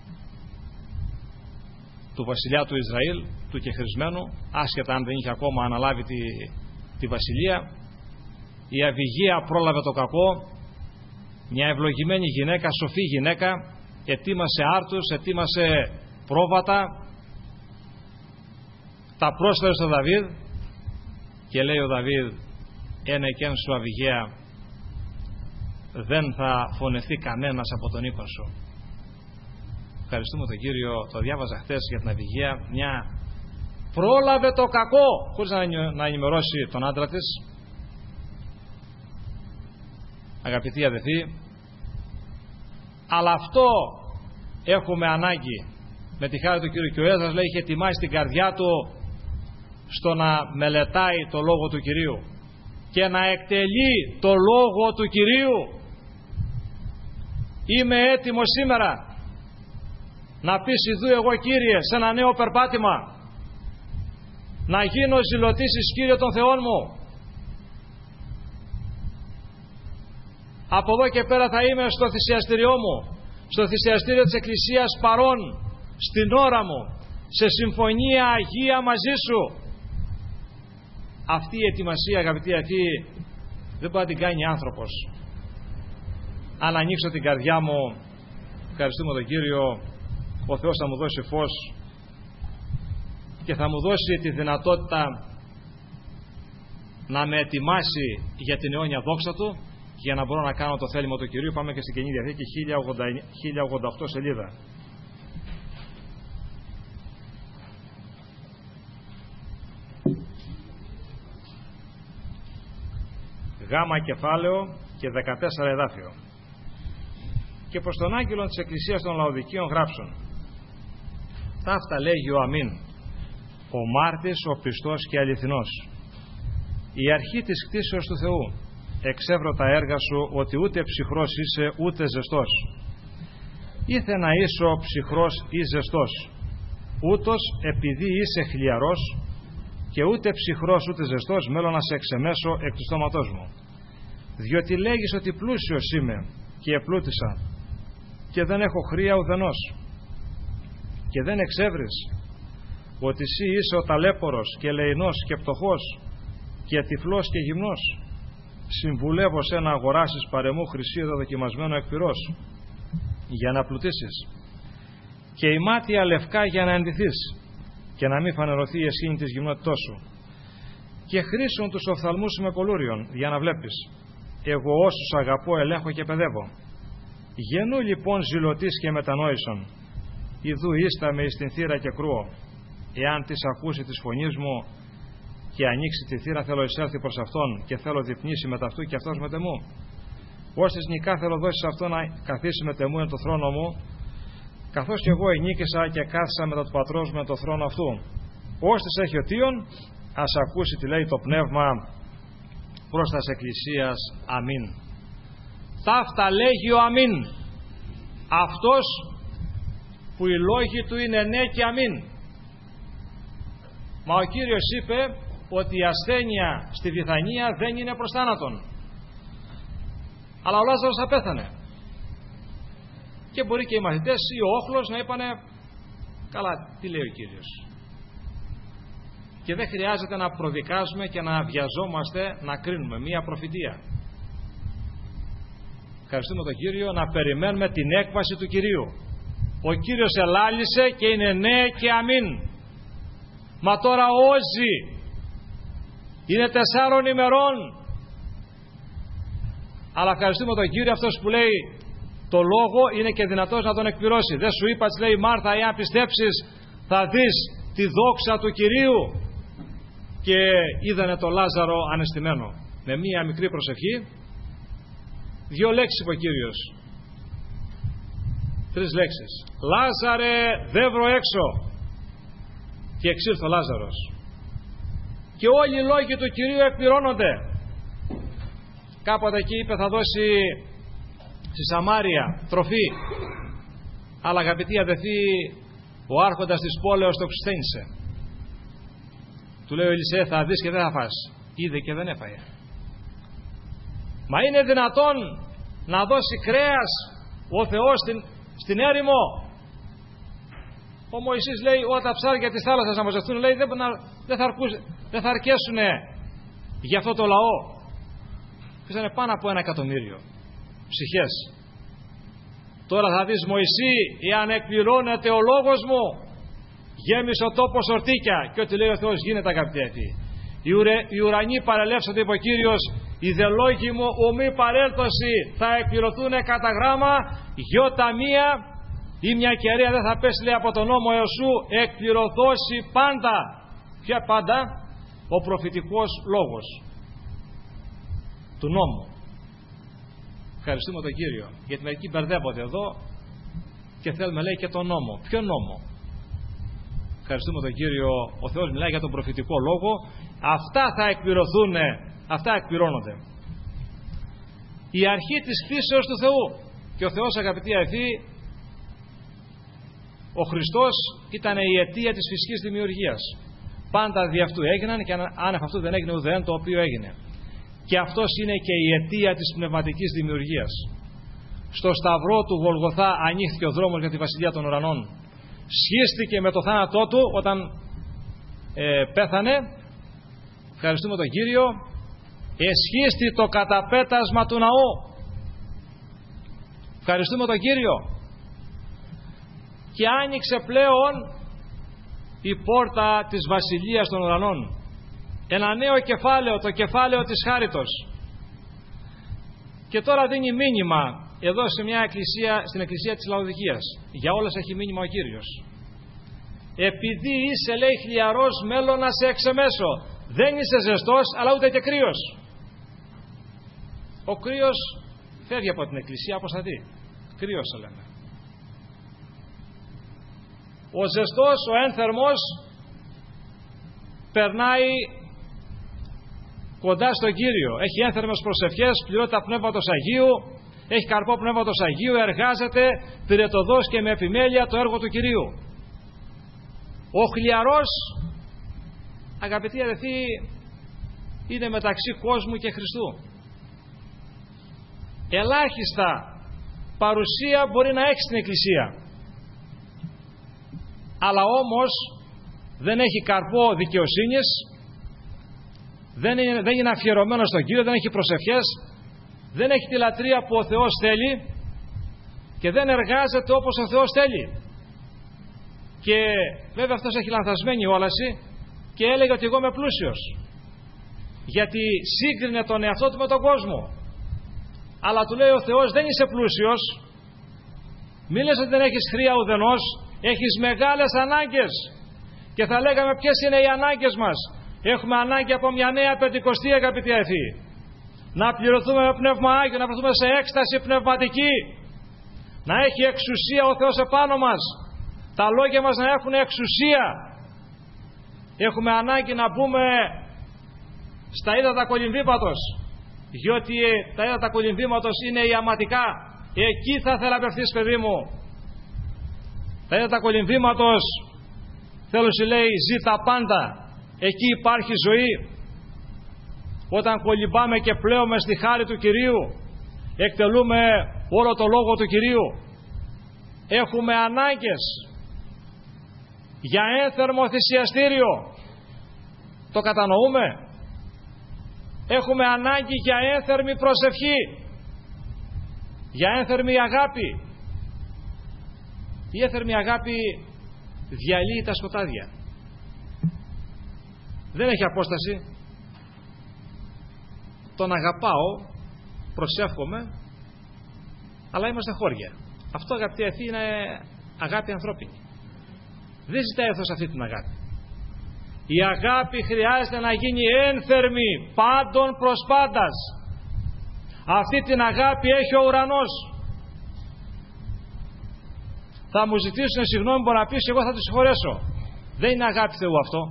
Speaker 1: του βασιλιά του Ισραήλ, του κεχρισμένου, άσχετα αν δεν είχε ακόμα αναλάβει τη βασιλεία. Η Αβιγαία πρόλαβε το κακό, μια ευλογημένη γυναίκα, σοφή γυναίκα, ετοίμασε άρτους, ετοίμασε πρόβατα, τα πρόσφερε στο Δαβίδ και λέει ο Δαβίδ, ένα εκέν σου Αβιγαία, δεν θα φωνευτεί κανένας από τον οίκο σου. Ευχαριστούμε τον Κύριο. Το διάβαζα χτες για την Αβιγαία, μια πρόλαβε το κακό χωρίς να ενημερώσει τον άντρα της. Αγαπητοί αδελφοί, αλλά αυτό έχουμε ανάγκη με τη χάρη του Κύριου. Και ο Έσδρας λέει είχε ετοιμάσει την καρδιά του στο να μελετάει το λόγο του Κυρίου και να εκτελεί το λόγο του Κυρίου. Είμαι έτοιμος σήμερα να πεις ιδού εγώ, Κύριε, σε ένα νέο περπάτημα, να γίνω ζηλωτής εις Κύριε των Θεών μου. Από εδώ και πέρα θα είμαι στο θυσιαστήριό μου, στο θυσιαστήριο της Εκκλησίας παρών, στην ώρα μου, σε συμφωνία αγία μαζί σου. Αυτή η ετοιμασία, αγαπητοί αδελφοί, δεν μπορεί να την κάνει άνθρωπος. Αν ανοίξω την καρδιά μου, ευχαριστούμε τον Κύριο, ο Θεός θα μου δώσει φως και θα μου δώσει τη δυνατότητα να με ετοιμάσει για την αιώνια δόξα του, για να μπορώ να κάνω το θέλημα του Κυρίου. Πάμε και στην Καινή Διαθήκη, 1088 σελίδα. Γάμα κεφάλαιο και 14 εδάφιο. Και προς τον άγγελο της Εκκλησίας των Λαοδικείων γράψον, ταύτα λέγει ο Αμήν, ο μάρτης, ο πιστός και αληθινός, η αρχή της κτήσεως του Θεού. Εξεύρω τα έργα σου, ότι ούτε ψυχρός είσαι ούτε ζεστός. Ήθε να είσαι ψυχρός ή ζεστός, ούτως επειδή είσαι χλιαρός, και ούτε ψυχρός ούτε ζεστός μέλω να σε εξεμέσω εκ του στόματός μου. Διότι λέγεις ότι πλούσιος είμαι και επλούτησα και δεν έχω χρία ουδενός, και δεν εξεύρεις ότι εσύ είσαι ο ταλέπορος και ελεηνός και πτωχός και τυφλός και γυμνός. Συμβουλεύω σε να αγοράσεις παρεμού χρυσίδα δοκιμασμένο εκ πυρός για να πλουτίσεις, και η μάτια λευκά για να ενδυθείς και να μην φανερωθεί η αισχήνη της γυμνότητός σου, και χρήσουν τους οφθαλμούς σου με κολούριον για να βλέπεις. Εγώ όσους αγαπώ ελέγχω και παιδεύω. Γενού λοιπόν ζηλωτής και μετανόησον, ιδού ίσταμε εις την θύρα και κρούω. Εάν της ακούσει της φωνής μου και ανοίξει τη θύρα, θέλω εισέλθει προς αυτόν και θέλω διπνήσει με ταυτού και αυτός με τεμού. Ως της νικά θέλω δώσεις αυτό να καθίσει με τεμού εν το θρόνο μου, καθώς και εγώ ενίκησα και κάθισα μετά του πατρός μου με το θρόνο αυτού. Ως της έχει οτίον, ας ακούσει τι λέει το πνεύμα προς τας Εκκλησίας. Αμήν. Ταύτα λέγει ο Αμήν, αυτός που οι λόγοι του είναι ναι και αμήν. Μα ο Κύριος είπε ότι η ασθένεια στη Βιθανία δεν είναι προς θάνατον, αλλά ο Λάζαρος απέθανε. Και μπορεί και οι μαθητές ή ο όχλος να είπανε, καλά, τι λέει ο Κύριος. Και δεν χρειάζεται να προδικάζουμε και να βιαζόμαστε να κρίνουμε. Μία προφητεία. Ευχαριστούμε τον Κύριο, να περιμένουμε την έκβαση του Κυρίου. Ο Κύριος ελάλησε και είναι ναι και αμήν. Μα τώρα όζει. Είναι 4 ημερών. Αλλά ευχαριστούμε τον Κύριο, αυτός που λέει το λόγο είναι και δυνατός να τον εκπληρώσει. Δεν σου είπα, λέει Μάρθα, εάν πιστέψεις θα δεις τη δόξα του Κυρίου. Και είδανε το Λάζαρο ανεστημένο. με μία μικρή προσευχή, 2 λέξεις είπε ο Κύριος, 3 λέξεις. Λάζαρε, δεύρο έξω. Και εξήλθε ο Λάζαρος. Και όλοι οι λόγοι του Κυρίου εκπληρώνονται. Κάποτε εκεί είπε θα δώσει στη Σαμάρια τροφή, αλλά αγαπητοί αδελφοί, ο άρχοντας της πόλεως το ξυθένησε. Του λέει ο Ελισέ, θα δεις και δεν θα φας. Είδε και δεν έφαγε. Μα είναι δυνατόν να δώσει κρέας ο Θεός στην έρημο? Ο Μωυσής λέει, όταν τα ψάρια της θάλασσας να μαζευτούν, λέει, δεν θα αρκέσουν για αυτό το λαό. Φύσανε πάνω από 1 εκατομμύριο ψυχές. Τώρα θα δεις, Μωυσή, εάν εκπληρώνεται ο λόγος μου, γέμισε ο τόπος ορτίκια. Και ό,τι λέει ο Θεός γίνεται, αγαπητοί. Οι ουρανοί παρελεύσονται, είπε ο Κύριος, οι δε λόγοι μου ομή παρέλθωση θα εκπληρωθούν κατά γράμμα, γιώτα μία ή μια κεραία δεν θα πέσει, λέει, από τον νόμο Ιωσού, εκπληρωθώσει πάντα. Ποια πάντα? Ο προφητικός λόγος του νόμου. Ευχαριστούμε τον Κύριο, γιατί μερικοί μπερδεύονται εδώ και θέλουμε, λέει, και τον νόμο. Ποιο νόμο? Ευχαριστούμε τον Κύριο, ο Θεός μιλάει για τον προφητικό λόγο. Αυτά θα εκπληρωθούν, αυτά εκπληρώνονται. Η αρχή της φύσεως του Θεού. Και ο Θεός, αγαπητοί αδελφοί, ο Χριστός ήταν η αιτία της φυσικής δημιουργίας. Πάντα δι' αυτού έγιναν και άνευ αυτού δεν έγινε ουδέν το οποίο έγινε. Και αυτός είναι και η αιτία της πνευματικής δημιουργίας. Στο σταυρό του Γολγοθά ανοίχθηκε ο δρόμος για τη βασιλεία των ουρανών. Σχίστηκε με το θάνατό του όταν πέθανε. Ευχαριστούμε τον Κύριο. Εσχίστη το καταπέτασμα του ναού. Ευχαριστούμε τον Κύριο. Και άνοιξε πλέον η πόρτα της βασιλείας των ουρανών. Ένα νέο κεφάλαιο, το κεφάλαιο της χάριτος. Και τώρα δίνει μήνυμα εδώ σε μια εκκλησία, στην εκκλησία της Λαοδικίας. Για όλες έχει μήνυμα ο Κύριος. Επειδή είσαι, λέει, χλιαρός, μέλω να σε εξεμέσω. Δεν είσαι ζεστός, αλλά ούτε και κρύος. Ο κρύος φεύγει από την εκκλησία, όπως θα δει. Κρύος το λέμε. Ο ζεστός, ο ένθερμος, περνάει κοντά στον Κύριο. Έχει ένθερμες προσευχές, πληρότητα πνεύματος Αγίου, έχει καρπό πνεύματος Αγίου, εργάζεται πυρετωδώς και με επιμέλεια το έργο του Κυρίου. Ο χλιαρός, αγαπητοί αδελφοί, είναι μεταξύ κόσμου και Χριστού. Ελάχιστα παρουσία μπορεί να έχει στην εκκλησία, αλλά όμως δεν έχει καρπό δικαιοσύνης, δεν είναι αφιερωμένο στον Κύριο, δεν έχει προσευχές, δεν έχει τη λατρεία που ο Θεός θέλει και δεν εργάζεται όπως ο Θεός θέλει. Και βέβαια αυτός έχει λανθασμένη όλαση και έλεγε ότι εγώ είμαι πλούσιος, γιατί σύγκρινε τον εαυτό του με τον κόσμο. Αλλά του λέει ο Θεός, δεν είσαι πλούσιος, μη λες ότι δεν έχεις χρία ουδενός, έχεις μεγάλες ανάγκες. Και θα λέγαμε ποιες είναι οι ανάγκες μας. Έχουμε ανάγκη από μια νέα Πεντηκοστή, αγαπητοί αδελφοί. Να πληρωθούμε με Πνεύμα Άγιο, να βρεθούμε σε έκσταση πνευματική. Να έχει εξουσία ο Θεός επάνω μας. Τα λόγια μας να έχουν εξουσία. Έχουμε ανάγκη να μπούμε στα ύδατα κολυμβήματος. Διότι τα ύδατα κολυμβήματος είναι ιαματικά. Εκεί θα ήθελα να απευθείς, παιδί μου. Τα ύδατα κολυμβήματος, θέλω σου λέει, ζει τα πάντα. Εκεί υπάρχει ζωή. Όταν κολυμπάμε και πλέουμε στη χάρη του Κυρίου, εκτελούμε όλο το λόγο του Κυρίου. Έχουμε ανάγκες για ένθερμο θυσιαστήριο. Το κατανοούμε? Έχουμε ανάγκη για ένθερμη προσευχή, για ένθερμη αγάπη. Η ένθερμη αγάπη διαλύει τα σκοτάδια. Δεν έχει απόσταση. Τον αγαπάω, προσεύχομαι, αλλά είμαστε χώρια. Αυτό, αγαπητοί αδελφοί, είναι αγάπη ανθρώπινη. Δεν ζητάει ο Θεός αυτή την αγάπη. Η αγάπη χρειάζεται να γίνει ένθερμη πάντων προς πάντας. Αυτή την αγάπη έχει ο ουρανός. Θα μου ζητήσουν συγγνώμη, μπορεί να πεις, εγώ θα τους συγχωρέσω. Δεν είναι αγάπη Θεού αυτό.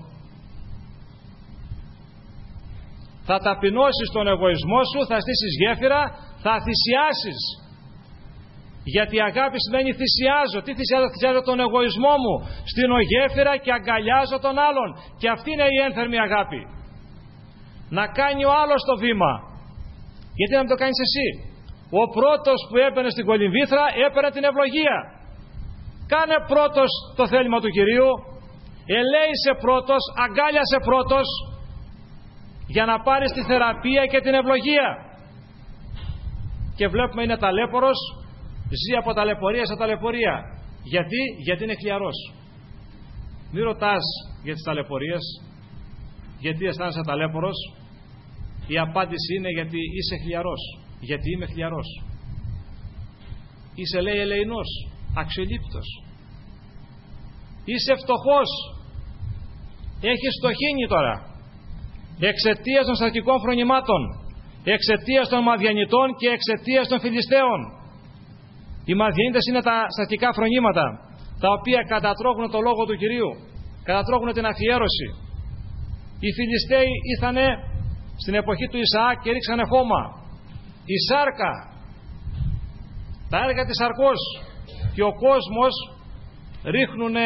Speaker 1: Θα ταπεινώσεις τον εγωισμό σου, θα στήσεις γέφυρα, θα θυσιάσεις. Γιατί η αγάπη σημαίνει θυσιάζω. Τι θυσιάζω? Θυσιάζω τον εγωισμό μου, στείνω γέφυρα και αγκαλιάζω τον άλλον. Και αυτή είναι η ένθερμη αγάπη. Να κάνει ο άλλος το βήμα. Γιατί να μην το κάνεις εσύ? Ο πρώτος που έμπαινε στην κολυμβήθρα έπαιρνε την ευλογία. Κάνε πρώτος το θέλημα του Κυρίου, ελέησε πρώτος, αγκάλιασε πρώτος, για να πάρεις τη θεραπεία και την ευλογία. Και βλέπουμε είναι ταλέπορος, ζει από ταλαιπωρία σε ταλαιπωρία. Γιατί είναι χλιαρός. Μην ρωτάς για τις ταλαιπωρίες, γιατί αισθάνεσαι ταλέπορος. Η απάντηση είναι γιατί είσαι χλιαρός. Γιατί είμαι χλιαρός. Είσαι, λέει, ελεηνός, αξιολύπτος. Είσαι φτωχός. Έχεις φτωχύνει τώρα. Εξαιτίας των στατικών φρονημάτων, εξαιτίας των Μαδιανιτών και εξαιτίας των Φιλιστέων. Οι Μαδιανίτες είναι τα στατικά φρονήματα, τα οποία κατατρώγουν το λόγο του Κυρίου, κατατρώγουν την αφιέρωση. Οι Φιλιστέοι ήρθανε στην εποχή του Ισαάκ και ρίξανε χώμα. Η σάρκα, τα έργα της σαρκός, και ο κόσμος ρίχνουνε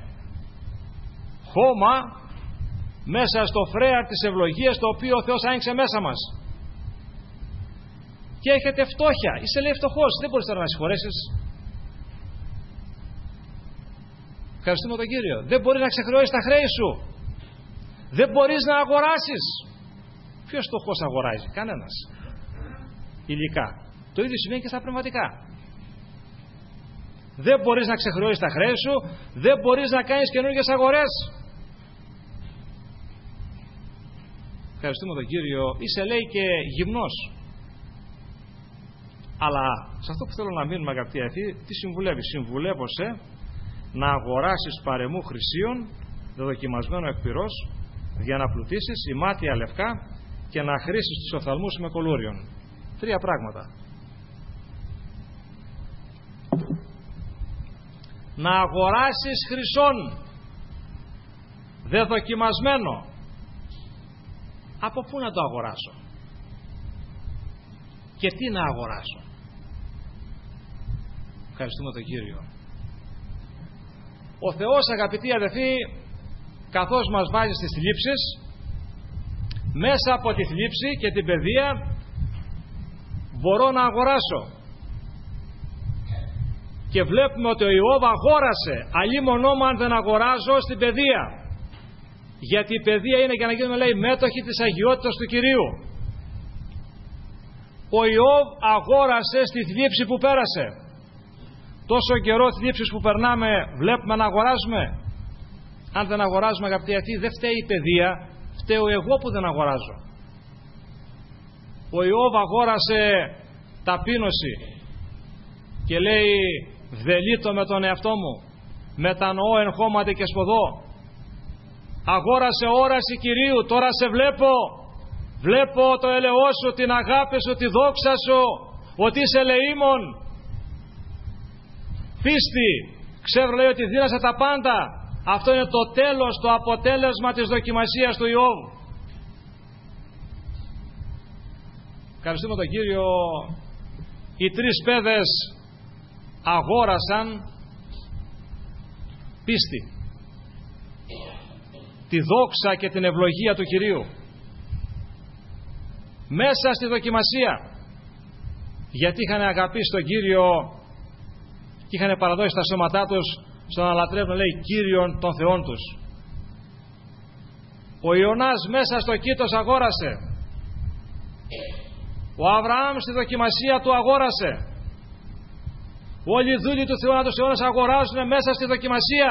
Speaker 1: χώμα μέσα στο φρέαρ της ευλογίας, το οποίο ο Θεός άνοιξε μέσα μας. Και έχετε φτώχεια. Είσαι, λέει, φτωχός. Δεν μπορείς τώρα να συγχωρέσεις. Ευχαριστούμε τον Κύριο. Δεν μπορείς να ξεχρεώσεις τα χρέη σου. Δεν μπορείς να αγοράσεις. Ποιος φτωχός αγοράζει? Κανένας. Υλικά. Το ίδιο συμβαίνει και στα πνευματικά. Δεν μπορείς να ξεχρεώσεις τα χρέη σου. Δεν μπορείς να κάνεις καινούργιες αγορές. Ευχαριστούμε τον Κύριο. Είσαι, λέει, και γυμνός. Αλλά σε αυτό που θέλω να μείνουμε, αγαπητοί αδελφοί, τι συμβουλεύει? Συμβουλεύω σε να αγοράσεις παρεμού χρυσίων, δεδοκιμασμένο εκ πυρός, για να πλουτίσεις ημάτια λευκά και να χρήσεις τους οφθαλμούς με κολούριον. 3 πράγματα. Να αγοράσεις χρυσόν δεδοκιμασμένο. Από πού να το αγοράσω? Και τι να αγοράσω? Ευχαριστούμε τον Κύριο. Ο Θεός, αγαπητοί αδελφοί, καθώς μας βάζει στις θλίψεις, μέσα από τη θλίψη και την παιδεία μπορώ να αγοράσω. Και βλέπουμε ότι ο Ιώβ αγόρασε. Αλλήμονό μου αν δεν αγοράζω στην παιδεία. Γιατί η παιδεία είναι για να γίνουμε, λέει, μέτοχοι της αγιότητας του Κυρίου. Ο Ιώβ αγόρασε στη θλίψη που πέρασε. Τόσο καιρό θλίψεις που περνάμε, βλέπουμε να αγοράζουμε? Αν δεν αγοράζουμε, αγαπητοί αυτοί, δεν φταίει η παιδεία, φταίω εγώ που δεν αγοράζω. Ο Ιώβ αγόρασε ταπείνωση και λέει, δελείτω με τον εαυτό μου, μετανοώ εν χώματι και σποδώ. Αγόρασε όραση Κυρίου. Τώρα σε βλέπω. Βλέπω το ελαιό σου, την αγάπη σου, τη δόξα σου, ότι είσαι ελεήμων. Πίστη. Ξέρω, λέει, ότι δίνασε τα πάντα. Αυτό είναι το τέλος, το αποτέλεσμα της δοκιμασίας του Ιώβ. Ευχαριστούμε τον Κύριο. Οι 3 παιδες αγόρασαν πίστη, τη δόξα και την ευλογία του Κυρίου μέσα στη δοκιμασία, γιατί είχαν αγαπήσει τον Κύριο και είχαν παραδώσει τα σώματά τους στο να λατρεύουν, λέει, Κύριον των Θεών τους. Ο Ιωνάς μέσα στο Κήτος αγόρασε. Ο Αβραάμ στη δοκιμασία του αγόρασε. Όλοι οι δούλοι του Θεού ανά τους αιώνες αγοράζουν μέσα στη δοκιμασία,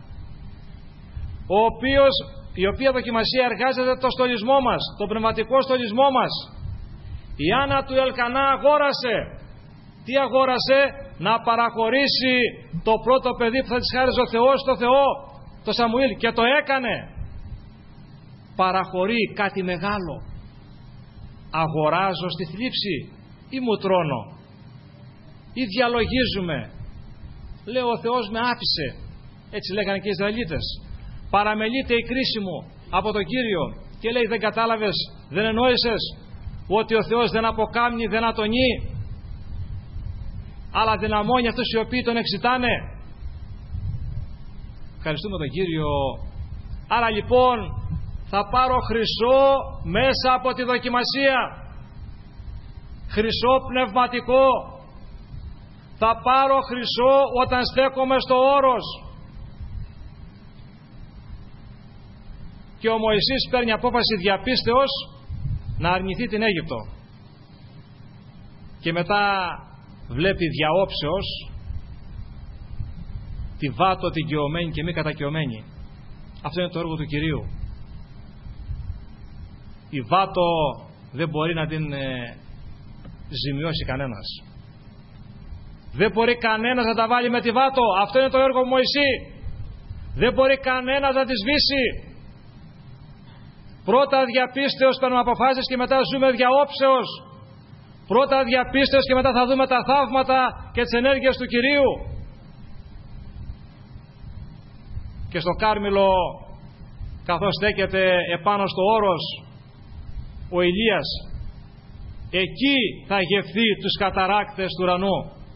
Speaker 1: η οποία δοκιμασία εργάζεται το στολισμό μας, το πνευματικό στολισμό μας. Η Άννα του Ελκανά αγόρασε. Τι αγόρασε? Να παραχωρήσει το πρώτο παιδί που θα της χάριζε ο Θεός στο Θεό, το Σαμουήλ, και το έκανε. παραχωρεί κάτι μεγάλο. Αγοράζω στη θλίψη ή μου τρώνω, ή διαλογίζουμε. Λέω ο Θεός με άφησε, έτσι λέγανε και οι Ισραηλίτες. Παραμελείται η κρίση μου από τον Κύριο και λέει, δεν κατάλαβες, δεν εννοείσες ότι ο Θεός δεν αποκάμνει, δεν ατονεί, αλλά δυναμώνει αυτούς οι οποίοι τον εξητάνε. Ευχαριστούμε τον Κύριο. Άρα λοιπόν θα πάρω χρυσό μέσα από τη δοκιμασία, χρυσό πνευματικό. Θα πάρω χρυσό όταν στέκομαι στο όρος. Και ο Μωυσής παίρνει απόφαση διαπίστεως να αρνηθεί την Αίγυπτο. Και μετά βλέπει διαόψεως τη βάτο την καιωμένη και μη κατακαιωμένη. Αυτό είναι το έργο του Κυρίου. Η βάτο δεν μπορεί να την ζημιώσει κανένας. Δεν μπορεί κανένας να τα βάλει με τη βάτο. Αυτό είναι το έργο του Μωυσή. Δεν μπορεί κανένας να τη σβήσει. Πρώτα διαπίστεως παίρνουμε αποφάσεις και μετά ζούμε διαόψεως. Πρώτα διαπίστεως και μετά θα δούμε τα θαύματα και τις ενέργειες του Κυρίου. Και στο Κάρμηλο, καθώς στέκεται επάνω στο όρος ο Ηλίας, εκεί θα γευθεί τους καταράκτες του ουρανού.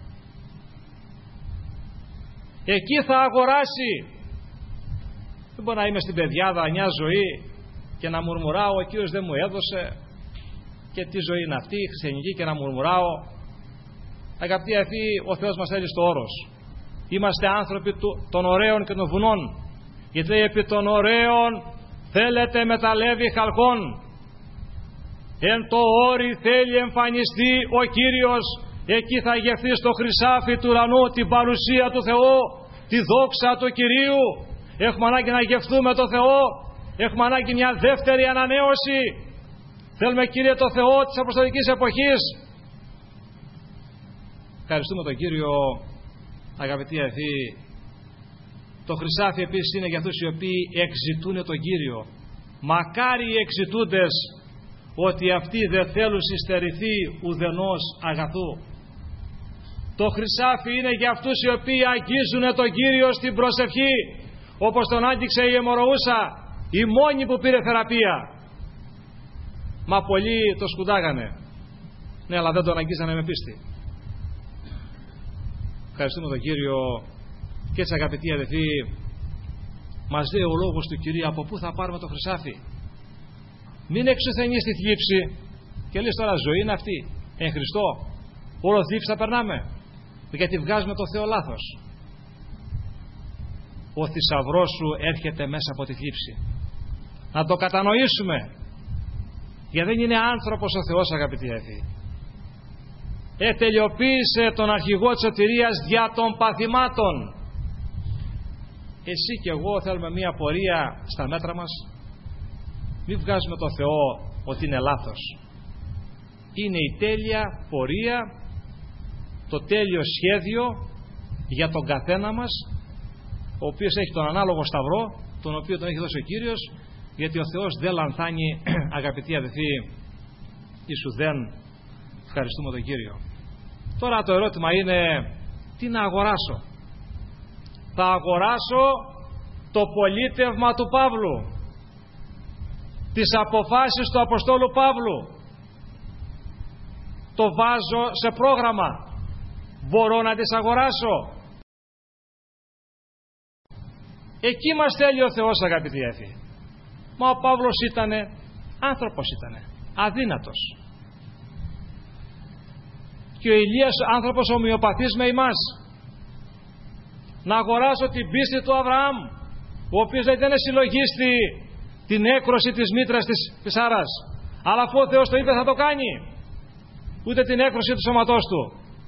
Speaker 1: Εκεί θα αγοράσει. Δεν μπορεί να είμαι στην παιδιάδα μια ζωή και να μουρμουράω, ο Κύριος δεν μου έδωσε και τι ζωή είναι αυτή, ξενική, και να μουρμουράω. Αγαπητοί αυτοί, ο Θεός μας θέλει στο όρος. Είμαστε άνθρωποι των ωραίων και των βουνών. Γιατί λέει, επί των ωραίων θέλετε μεταλλεύει χαλκών. Εν το όρι θέλει εμφανιστεί ο Κύριος. Εκεί θα γευθεί στο χρυσάφι του ουρανού την παρουσία του Θεού, τη δόξα του Κυρίου. Έχουμε ανάγκη να γευθούμε το Θεό. Έχουμε ανάγκη μια δεύτερη ανανέωση. Θέλουμε, Κύριε, το Θεό της αποστολικής εποχής. Ευχαριστούμε τον Κύριο. Αγαπητοί αδελφοί, το χρυσάφι επίσης είναι για αυτούς οι οποίοι εξητούν τον Κύριο. Μακάρι οι εξητούντες, ότι αυτοί δεν θέλουν συστερηθεί ουδενός αγαθού. Το χρυσάφι είναι για αυτούς οι οποίοι αγγίζουν τον Κύριο στην προσευχή, όπως τον άγγιξε η αιμορροούσα, η μόνη που πήρε θεραπεία. Μα πολλοί το σκουντάγανε. Ναι, αλλά δεν τον αγγίζανε με πίστη. Ευχαριστούμε τον Κύριο. Και έτσι, αγαπητοί αδελφοί, μας λέει ο λόγος του Κυρίου από πού θα πάρουμε το χρυσάφι. Μην εξουθενείς τη θλίψη και λες τώρα ζωή είναι αυτή. Εν Χριστώ, όλο θλίψη θα περνάμε. Γιατί βγάζουμε το Θεό λάθος. Ο θησαυρός σου έρχεται μέσα από τη θλίψη. Να το κατανοήσουμε. Γιατί δεν είναι άνθρωπος ο Θεός, αγαπητοί αδελφοί. Τελειοποίησε τον αρχηγό της σωτηρίας δια των παθημάτων. Εσύ και εγώ θέλουμε μία πορεία στα μέτρα μας. Μην βγάζουμε το Θεό ότι είναι λάθος. Είναι η τέλεια πορεία, το τέλειο σχέδιο για τον καθένα μας, ο οποίος έχει τον ανάλογο σταυρό, τον οποίο τον έχει δώσει ο Κύριος, γιατί ο Θεός δεν λανθάνει, αγαπητοί αδελφοί, Ιησουδέν. Ευχαριστούμε τον Κύριο. Τώρα το ερώτημα είναι, τι να αγοράσω. Θα αγοράσω το πολίτευμα του Παύλου, τις αποφάσεις του Αποστόλου Παύλου. Το βάζω σε πρόγραμμα. Μπορώ να τις αγοράσω. Εκεί μας θέλει ο Θεός, αγαπητοί αδελφοί. Μα ο Παύλος ήτανε άνθρωπος, ήτανε αδύνατος. Και ο Ηλίας άνθρωπος ομοιοπαθής με εμάς. Να αγοράσω την πίστη του Αβραάμ, ο οποίος δεν συλλογίστη την έκρωση της μήτρας της Σάρας, αλλά αφού ο Θεός το είπε θα το κάνει. Ούτε την έκρωση του σώματός του.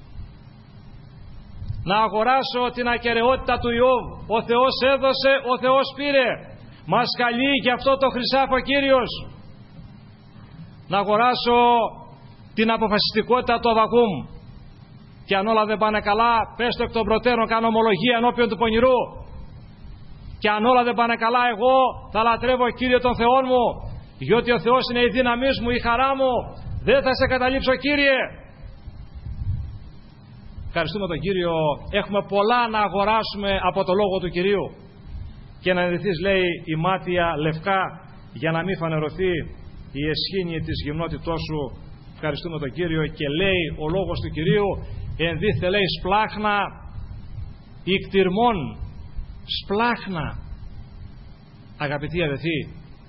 Speaker 1: Να αγοράσω την ακεραιότητα του Ιώβ. Ο Θεός έδωσε, ο Θεός πήρε. Μας καλεί γι' αυτό το χρυσάφι ο Κύριος. Να αγοράσω την αποφασιστικότητα του Αβακούμ. Και αν όλα δεν πάνε καλά, πες το εκ των προτέρων, κάνω ομολογία ενώπιον του πονηρού. Και αν όλα δεν πάνε καλά, εγώ θα λατρεύω Κύριο των Θεών μου διότι ο Θεός είναι η δύναμή μου, η χαρά μου, δεν θα σε καταλήψω, Κύριε. Ευχαριστούμε τον Κύριο. Έχουμε πολλά να αγοράσουμε από το λόγο του Κυρίου. Και να ενδυθείς, λέει, η μάτια λευκά, για να μην φανερωθεί η εσχήνη της γυμνότητός σου. Ευχαριστούμε τον Κύριο. Και λέει ο λόγος του Κυρίου, ενδύθε, λέει, σπλάχνα ικτυρμών. Σπλάχνα, αγαπητοί αδελφοί,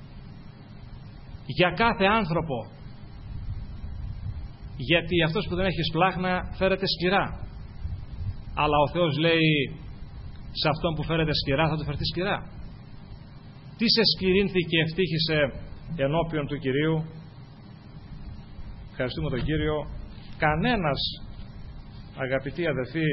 Speaker 1: για κάθε άνθρωπο. Γιατί αυτός που δεν έχει σπλάχνα φέρεται σκληρά. Αλλά ο Θεός λέει, σε αυτόν που φέρεται σκληρά θα του φερθεί σκληρά. Τι σε σκληρύνθη και ευτύχησε ενώπιον του Κυρίου? Ευχαριστούμε τον Κύριο. Κανένας, αγαπητοί αδελφοί,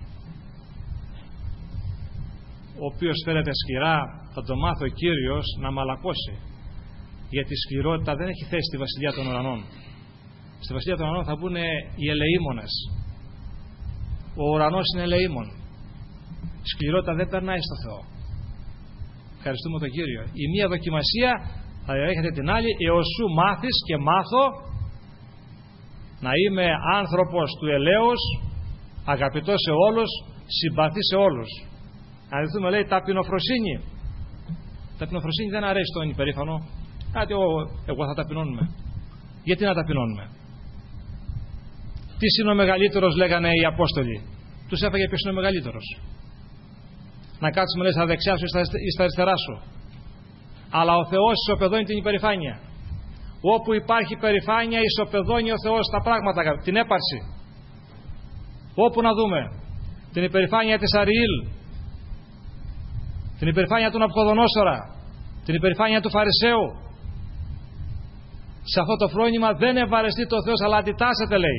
Speaker 1: ο οποίος φέρεται σκληρά, θα το μάθει ο Κύριος να μαλακώσει. Γιατί η σκληρότητα δεν έχει θέση στη Βασιλεία των Ουρανών. Στη Βασιλεία των Ουρανών θα μπουν οι ελεήμονες. Ο ουρανός είναι ελεήμων. Η σκληρότητα δεν περνάει στο Θεό. Ευχαριστούμε τον Κύριο. Η μία δοκιμασία θα διαδέχεται την άλλη, έως σου μάθεις και μάθω να είμαι άνθρωπος του ελέους, αγαπητός σε όλους, συμπαθής σε όλους. Αν δούμε, λέει, ταπεινοφροσύνη. Ταπεινοφροσύνη δεν αρέσει τον υπερήφανο. Κάτι εγώ θα ταπεινώνουμε. Γιατί να ταπεινώνουμε? Τι είναι ο μεγαλύτερος, λέγανε οι Απόστολοι. Τους έφαγε ποιος είναι ο μεγαλύτερος. Να κάτσουμε, λέει, στα δεξιά σου ή στα αριστερά σου. Αλλά ο Θεός ισοπεδώνει την υπερηφάνεια. Όπου υπάρχει υπερηφάνεια, ισοπεδώνει ο Θεός τα πράγματα, την έπαρση. Όπου να δούμε την υπερηφάνεια της Αριήλ, την υπερηφάνεια του Ναβουχοδονόσορα, την υπερηφάνεια του Φαρισαίου. Σε αυτό το φρόνημα δεν ευαρεστεί το Θεός, αλλά αντιτάσσεται, λέει.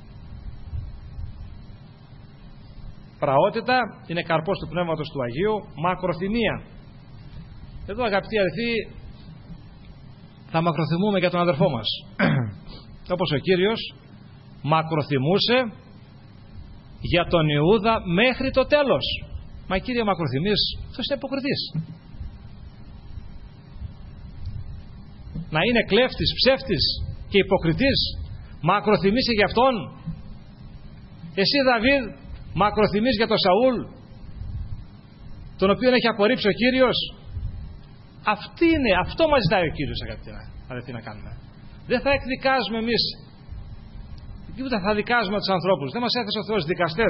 Speaker 1: Πραότητα είναι καρπός του Πνεύματος του Αγίου. Μακροθυμία. Εδώ, αγαπητοί αδελφοί, θα μακροθυμούμε για τον αδερφό μας. Όπως ο Κύριος μακροθυμούσε για τον Ιούδα μέχρι το τέλος. Μα Κύριε, μακροθυμείς, αυτός είναι υποκριτής. Να είναι κλέφτης, ψεύτης και υποκριτής, μακροθυμείσαι για αυτόν? Εσύ, Δαβίδ, μακροθυμείς για τον Σαούλ, τον οποίο έχει απορρίψει ο Κύριος? Αυτό μας ζητάει ο Κύριος, αγαπητοί, να κάνουμε. Δεν θα εκδικάζουμε εμείς, ούτε θα δικάζουμε τους ανθρώπους. Δεν μας έθεσε ο Θεός δικαστές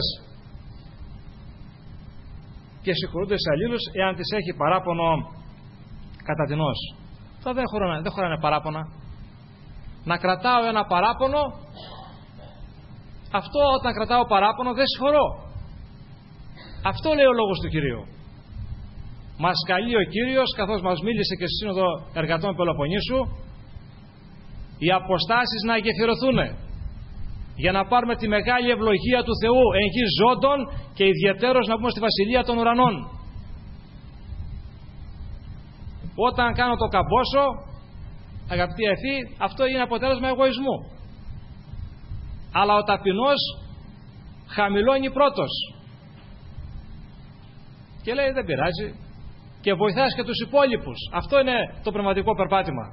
Speaker 1: και συγχωρούνται σε αλλήλους εάν τις έχει παράπονο κατατινώς. Αυτό δεν χωράνε παράπονα. Να κρατάω ένα παράπονο, αυτό όταν κρατάω παράπονο δεν συγχωρώ. Αυτό λέει ο λόγος του Κυρίου. Μας καλεί ο Κύριος, καθώς μας μίλησε και στη Σύνοδο Εργατών Πελοποννήσου, οι αποστάσεις να γεφυρωθούν για να πάρουμε τη μεγάλη ευλογία του Θεού εν γη ζώντων και ιδιαιτέρως να μπούμε στη Βασιλεία των Ουρανών. Όταν κάνω το καμπόσο, αγαπητοί αδελφοί, αυτό είναι αποτέλεσμα εγωισμού. Αλλά ο ταπεινός χαμηλώνει πρώτος και λέει δεν πειράζει και βοηθάς και τους υπόλοιπους. Αυτό είναι το πνευματικό περπάτημα.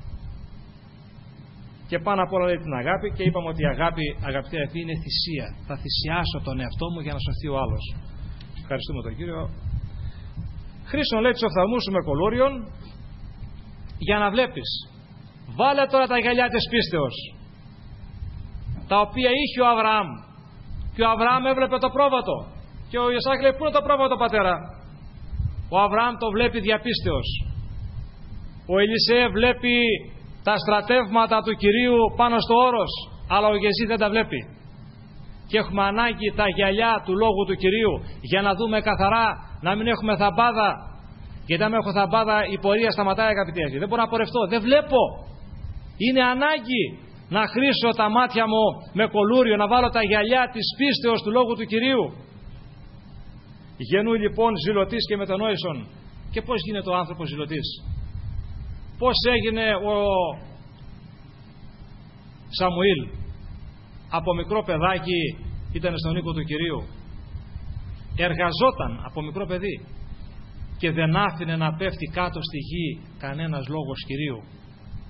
Speaker 1: Και πάνω απ' όλα λέει την αγάπη, και είπαμε ότι η αγάπη, αγαπητοί αδελφοί, είναι θυσία. Θα θυσιάσω τον εαυτό μου για να σωθεί ο άλλος. Ευχαριστούμε τον Κύριο. Χρήσον, λέει, τους οφθαλμούς σου με κολούριον για να βλέπεις. Βάλε τώρα τα γυαλιά της πίστεως, τα οποία είχε ο Αβραάμ. Και ο Αβραάμ έβλεπε το πρόβατο. Και ο Ισαάκ λέει, πού είναι το πρόβατο, πατέρα? Ο Αβραάμ το βλέπει διαπίστεως. Ο Ελισέ βλέπει τα στρατεύματα του Κυρίου πάνω στο όρος, αλλά ο Γεζή δεν τα βλέπει. Και έχουμε ανάγκη τα γυαλιά του Λόγου του Κυρίου για να δούμε καθαρά, να μην έχουμε θαμπάδα. Γιατί αν έχω θαμπάδα η πορεία σταματάει, αγαπητοί. Δεν μπορώ να πορευτώ, δεν βλέπω. Είναι ανάγκη να χρήσω τα μάτια μου με κολούριο, να βάλω τα γυαλιά της πίστεως του Λόγου του Κυρίου. Γεννού λοιπόν ζηλωτής και μετανόησον. Και πώς γίνεται ο άνθρωπος ζηλωτής? Πώς έγινε ο Σαμουήλ? Από μικρό παιδάκι ήταν στον οίκο του Κυρίου. Εργαζόταν από μικρό παιδί και δεν άφηνε να πέφτει κάτω στη γη κανένας λόγος Κυρίου.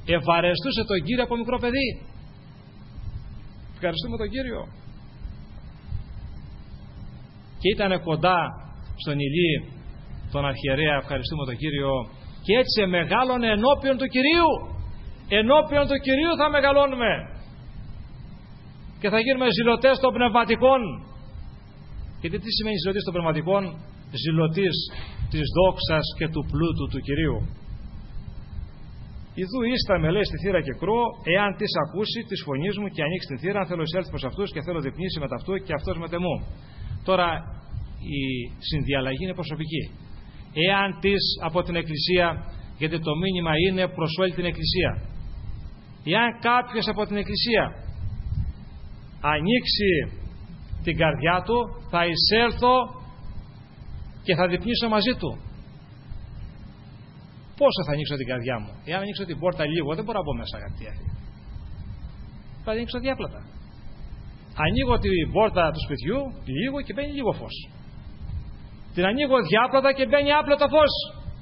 Speaker 1: ευαρεστούσε τον Κύριο από μικρό παιδί. Ευχαριστούμε τον Κύριο. Και ήταν κοντά στον Ηλί, τον αρχιερέα, ευχαριστούμε τον Κύριο, και έτσι μεγάλωνε ενώπιον του Κυρίου. Ενώπιον του Κυρίου θα μεγαλώνουμε και θα γίνουμε ζηλωτές των πνευματικών. Γιατί τι σημαίνει ζηλωτής των πνευματικών? Ζηλωτής της δόξας και του πλούτου του Κυρίου. Ιδού ίσταμε, λέει, στη θύρα και κρούω, εάν της ακούσει της φωνής μου και ανοίξει την θύρα, θέλω εισέλθει προς αυτούς και θέλω διπνήσει με ταυτού και αυτός με τεμού. Τώρα η συνδιαλλαγή είναι προσωπική. Εάν της από την Εκκλησία, γιατί το μήνυμα είναι προς όλη την Εκκλησία. Εάν κάποιος από την Εκκλησία ανοίξει την καρδιά του, θα εισέλθω και θα διπνήσω μαζί του. Πόσο θα ανοίξω την καρδιά μου? Εάν ανοίξω την πόρτα λίγο, δεν μπορώ να μπω μέσα, αγαπητοί. Θα ανοίξω διάπλατα. Ανοίγω την πόρτα του σπιτιού λίγο και μπαίνει λίγο φως. Την ανοίγω διάπλατα και μπαίνει άπλωτο φως.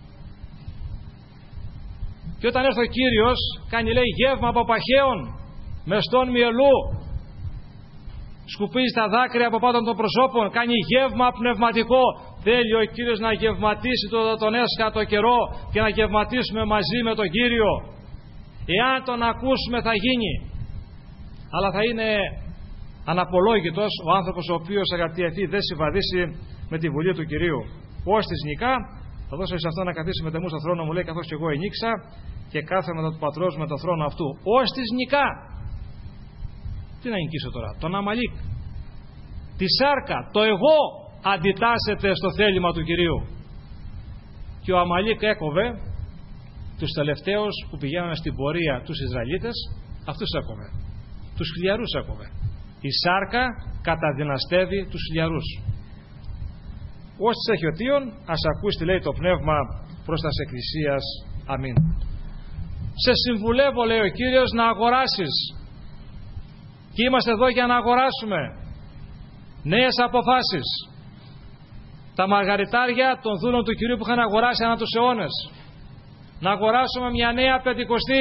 Speaker 1: Και όταν έρθει ο Κύριος, κάνει, λέει, γεύμα από παχαίων, μεστών μυελού, σκουπίζει τα δάκρυα από πάνω των προσώπων, κάνει γεύμα πνευματικό. Θέλει ο Κύριος να γευματίσει τον έσχατο καιρό και να γευματίσουμε μαζί με τον Κύριο. Εάν τον ακούσουμε θα γίνει. Αλλά θα είναι αναπολόγητος ο άνθρωπος ο οποίος, αγαπητοί αυτοί, δεν συμβαδίσει με τη βουλή του Κυρίου. Ως της νικά, θα δώσω σε αυτό να καθίσει με τεμού στον θρόνο μου, λέει, καθώς και εγώ ενίξα και κάθομαι μετά του πατρός με τον θρόνο αυτού. Ως της νικά. Τι να νικήσω τώρα? Τον Αμαλίκ. Τη σάρκα. Το εγώ αντιτάσσεται στο θέλημα του Κυρίου. Και ο Αμαλίκ έκοβε τους τελευταίους που πηγαίνανε στην πορεία τους Ισραηλίτες, αυτούς έκοβε. Τους χιλιαρούς έκοβε. Η σάρκα καταδυναστεύει τους χιλιαρούς. Όσοι έχει ο Θείον, ας ακούσει τι λέει το Πνεύμα προς τας Εκκλησίας. Αμήν. Σε συμβουλεύω, λέει ο Κύριος, να αγοράσεις. Και είμαστε εδώ για να αγοράσουμε νέες αποφάσεις. Τα μαργαριτάρια των δούλων του Κυρίου που είχαν αγοράσει ανά τους αιώνες. Να αγοράσουμε μια νέα Πεντηκοστή.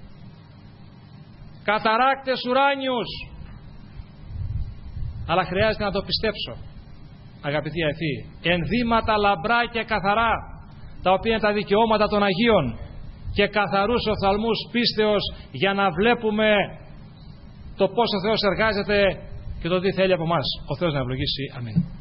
Speaker 1: Καταράκτες ουράνιους. Αλλά χρειάζεται να το πιστέψω, αγαπητοί αεθοί. Ενδύματα λαμπρά και καθαρά, τα οποία είναι τα δικαιώματα των Αγίων, και καθαρούς οφθαλμούς πίστεως, για να βλέπουμε το πώς ο Θεός εργάζεται και το τι θέλει από μας. Ο Θεός να ευλογήσει. Αμήν.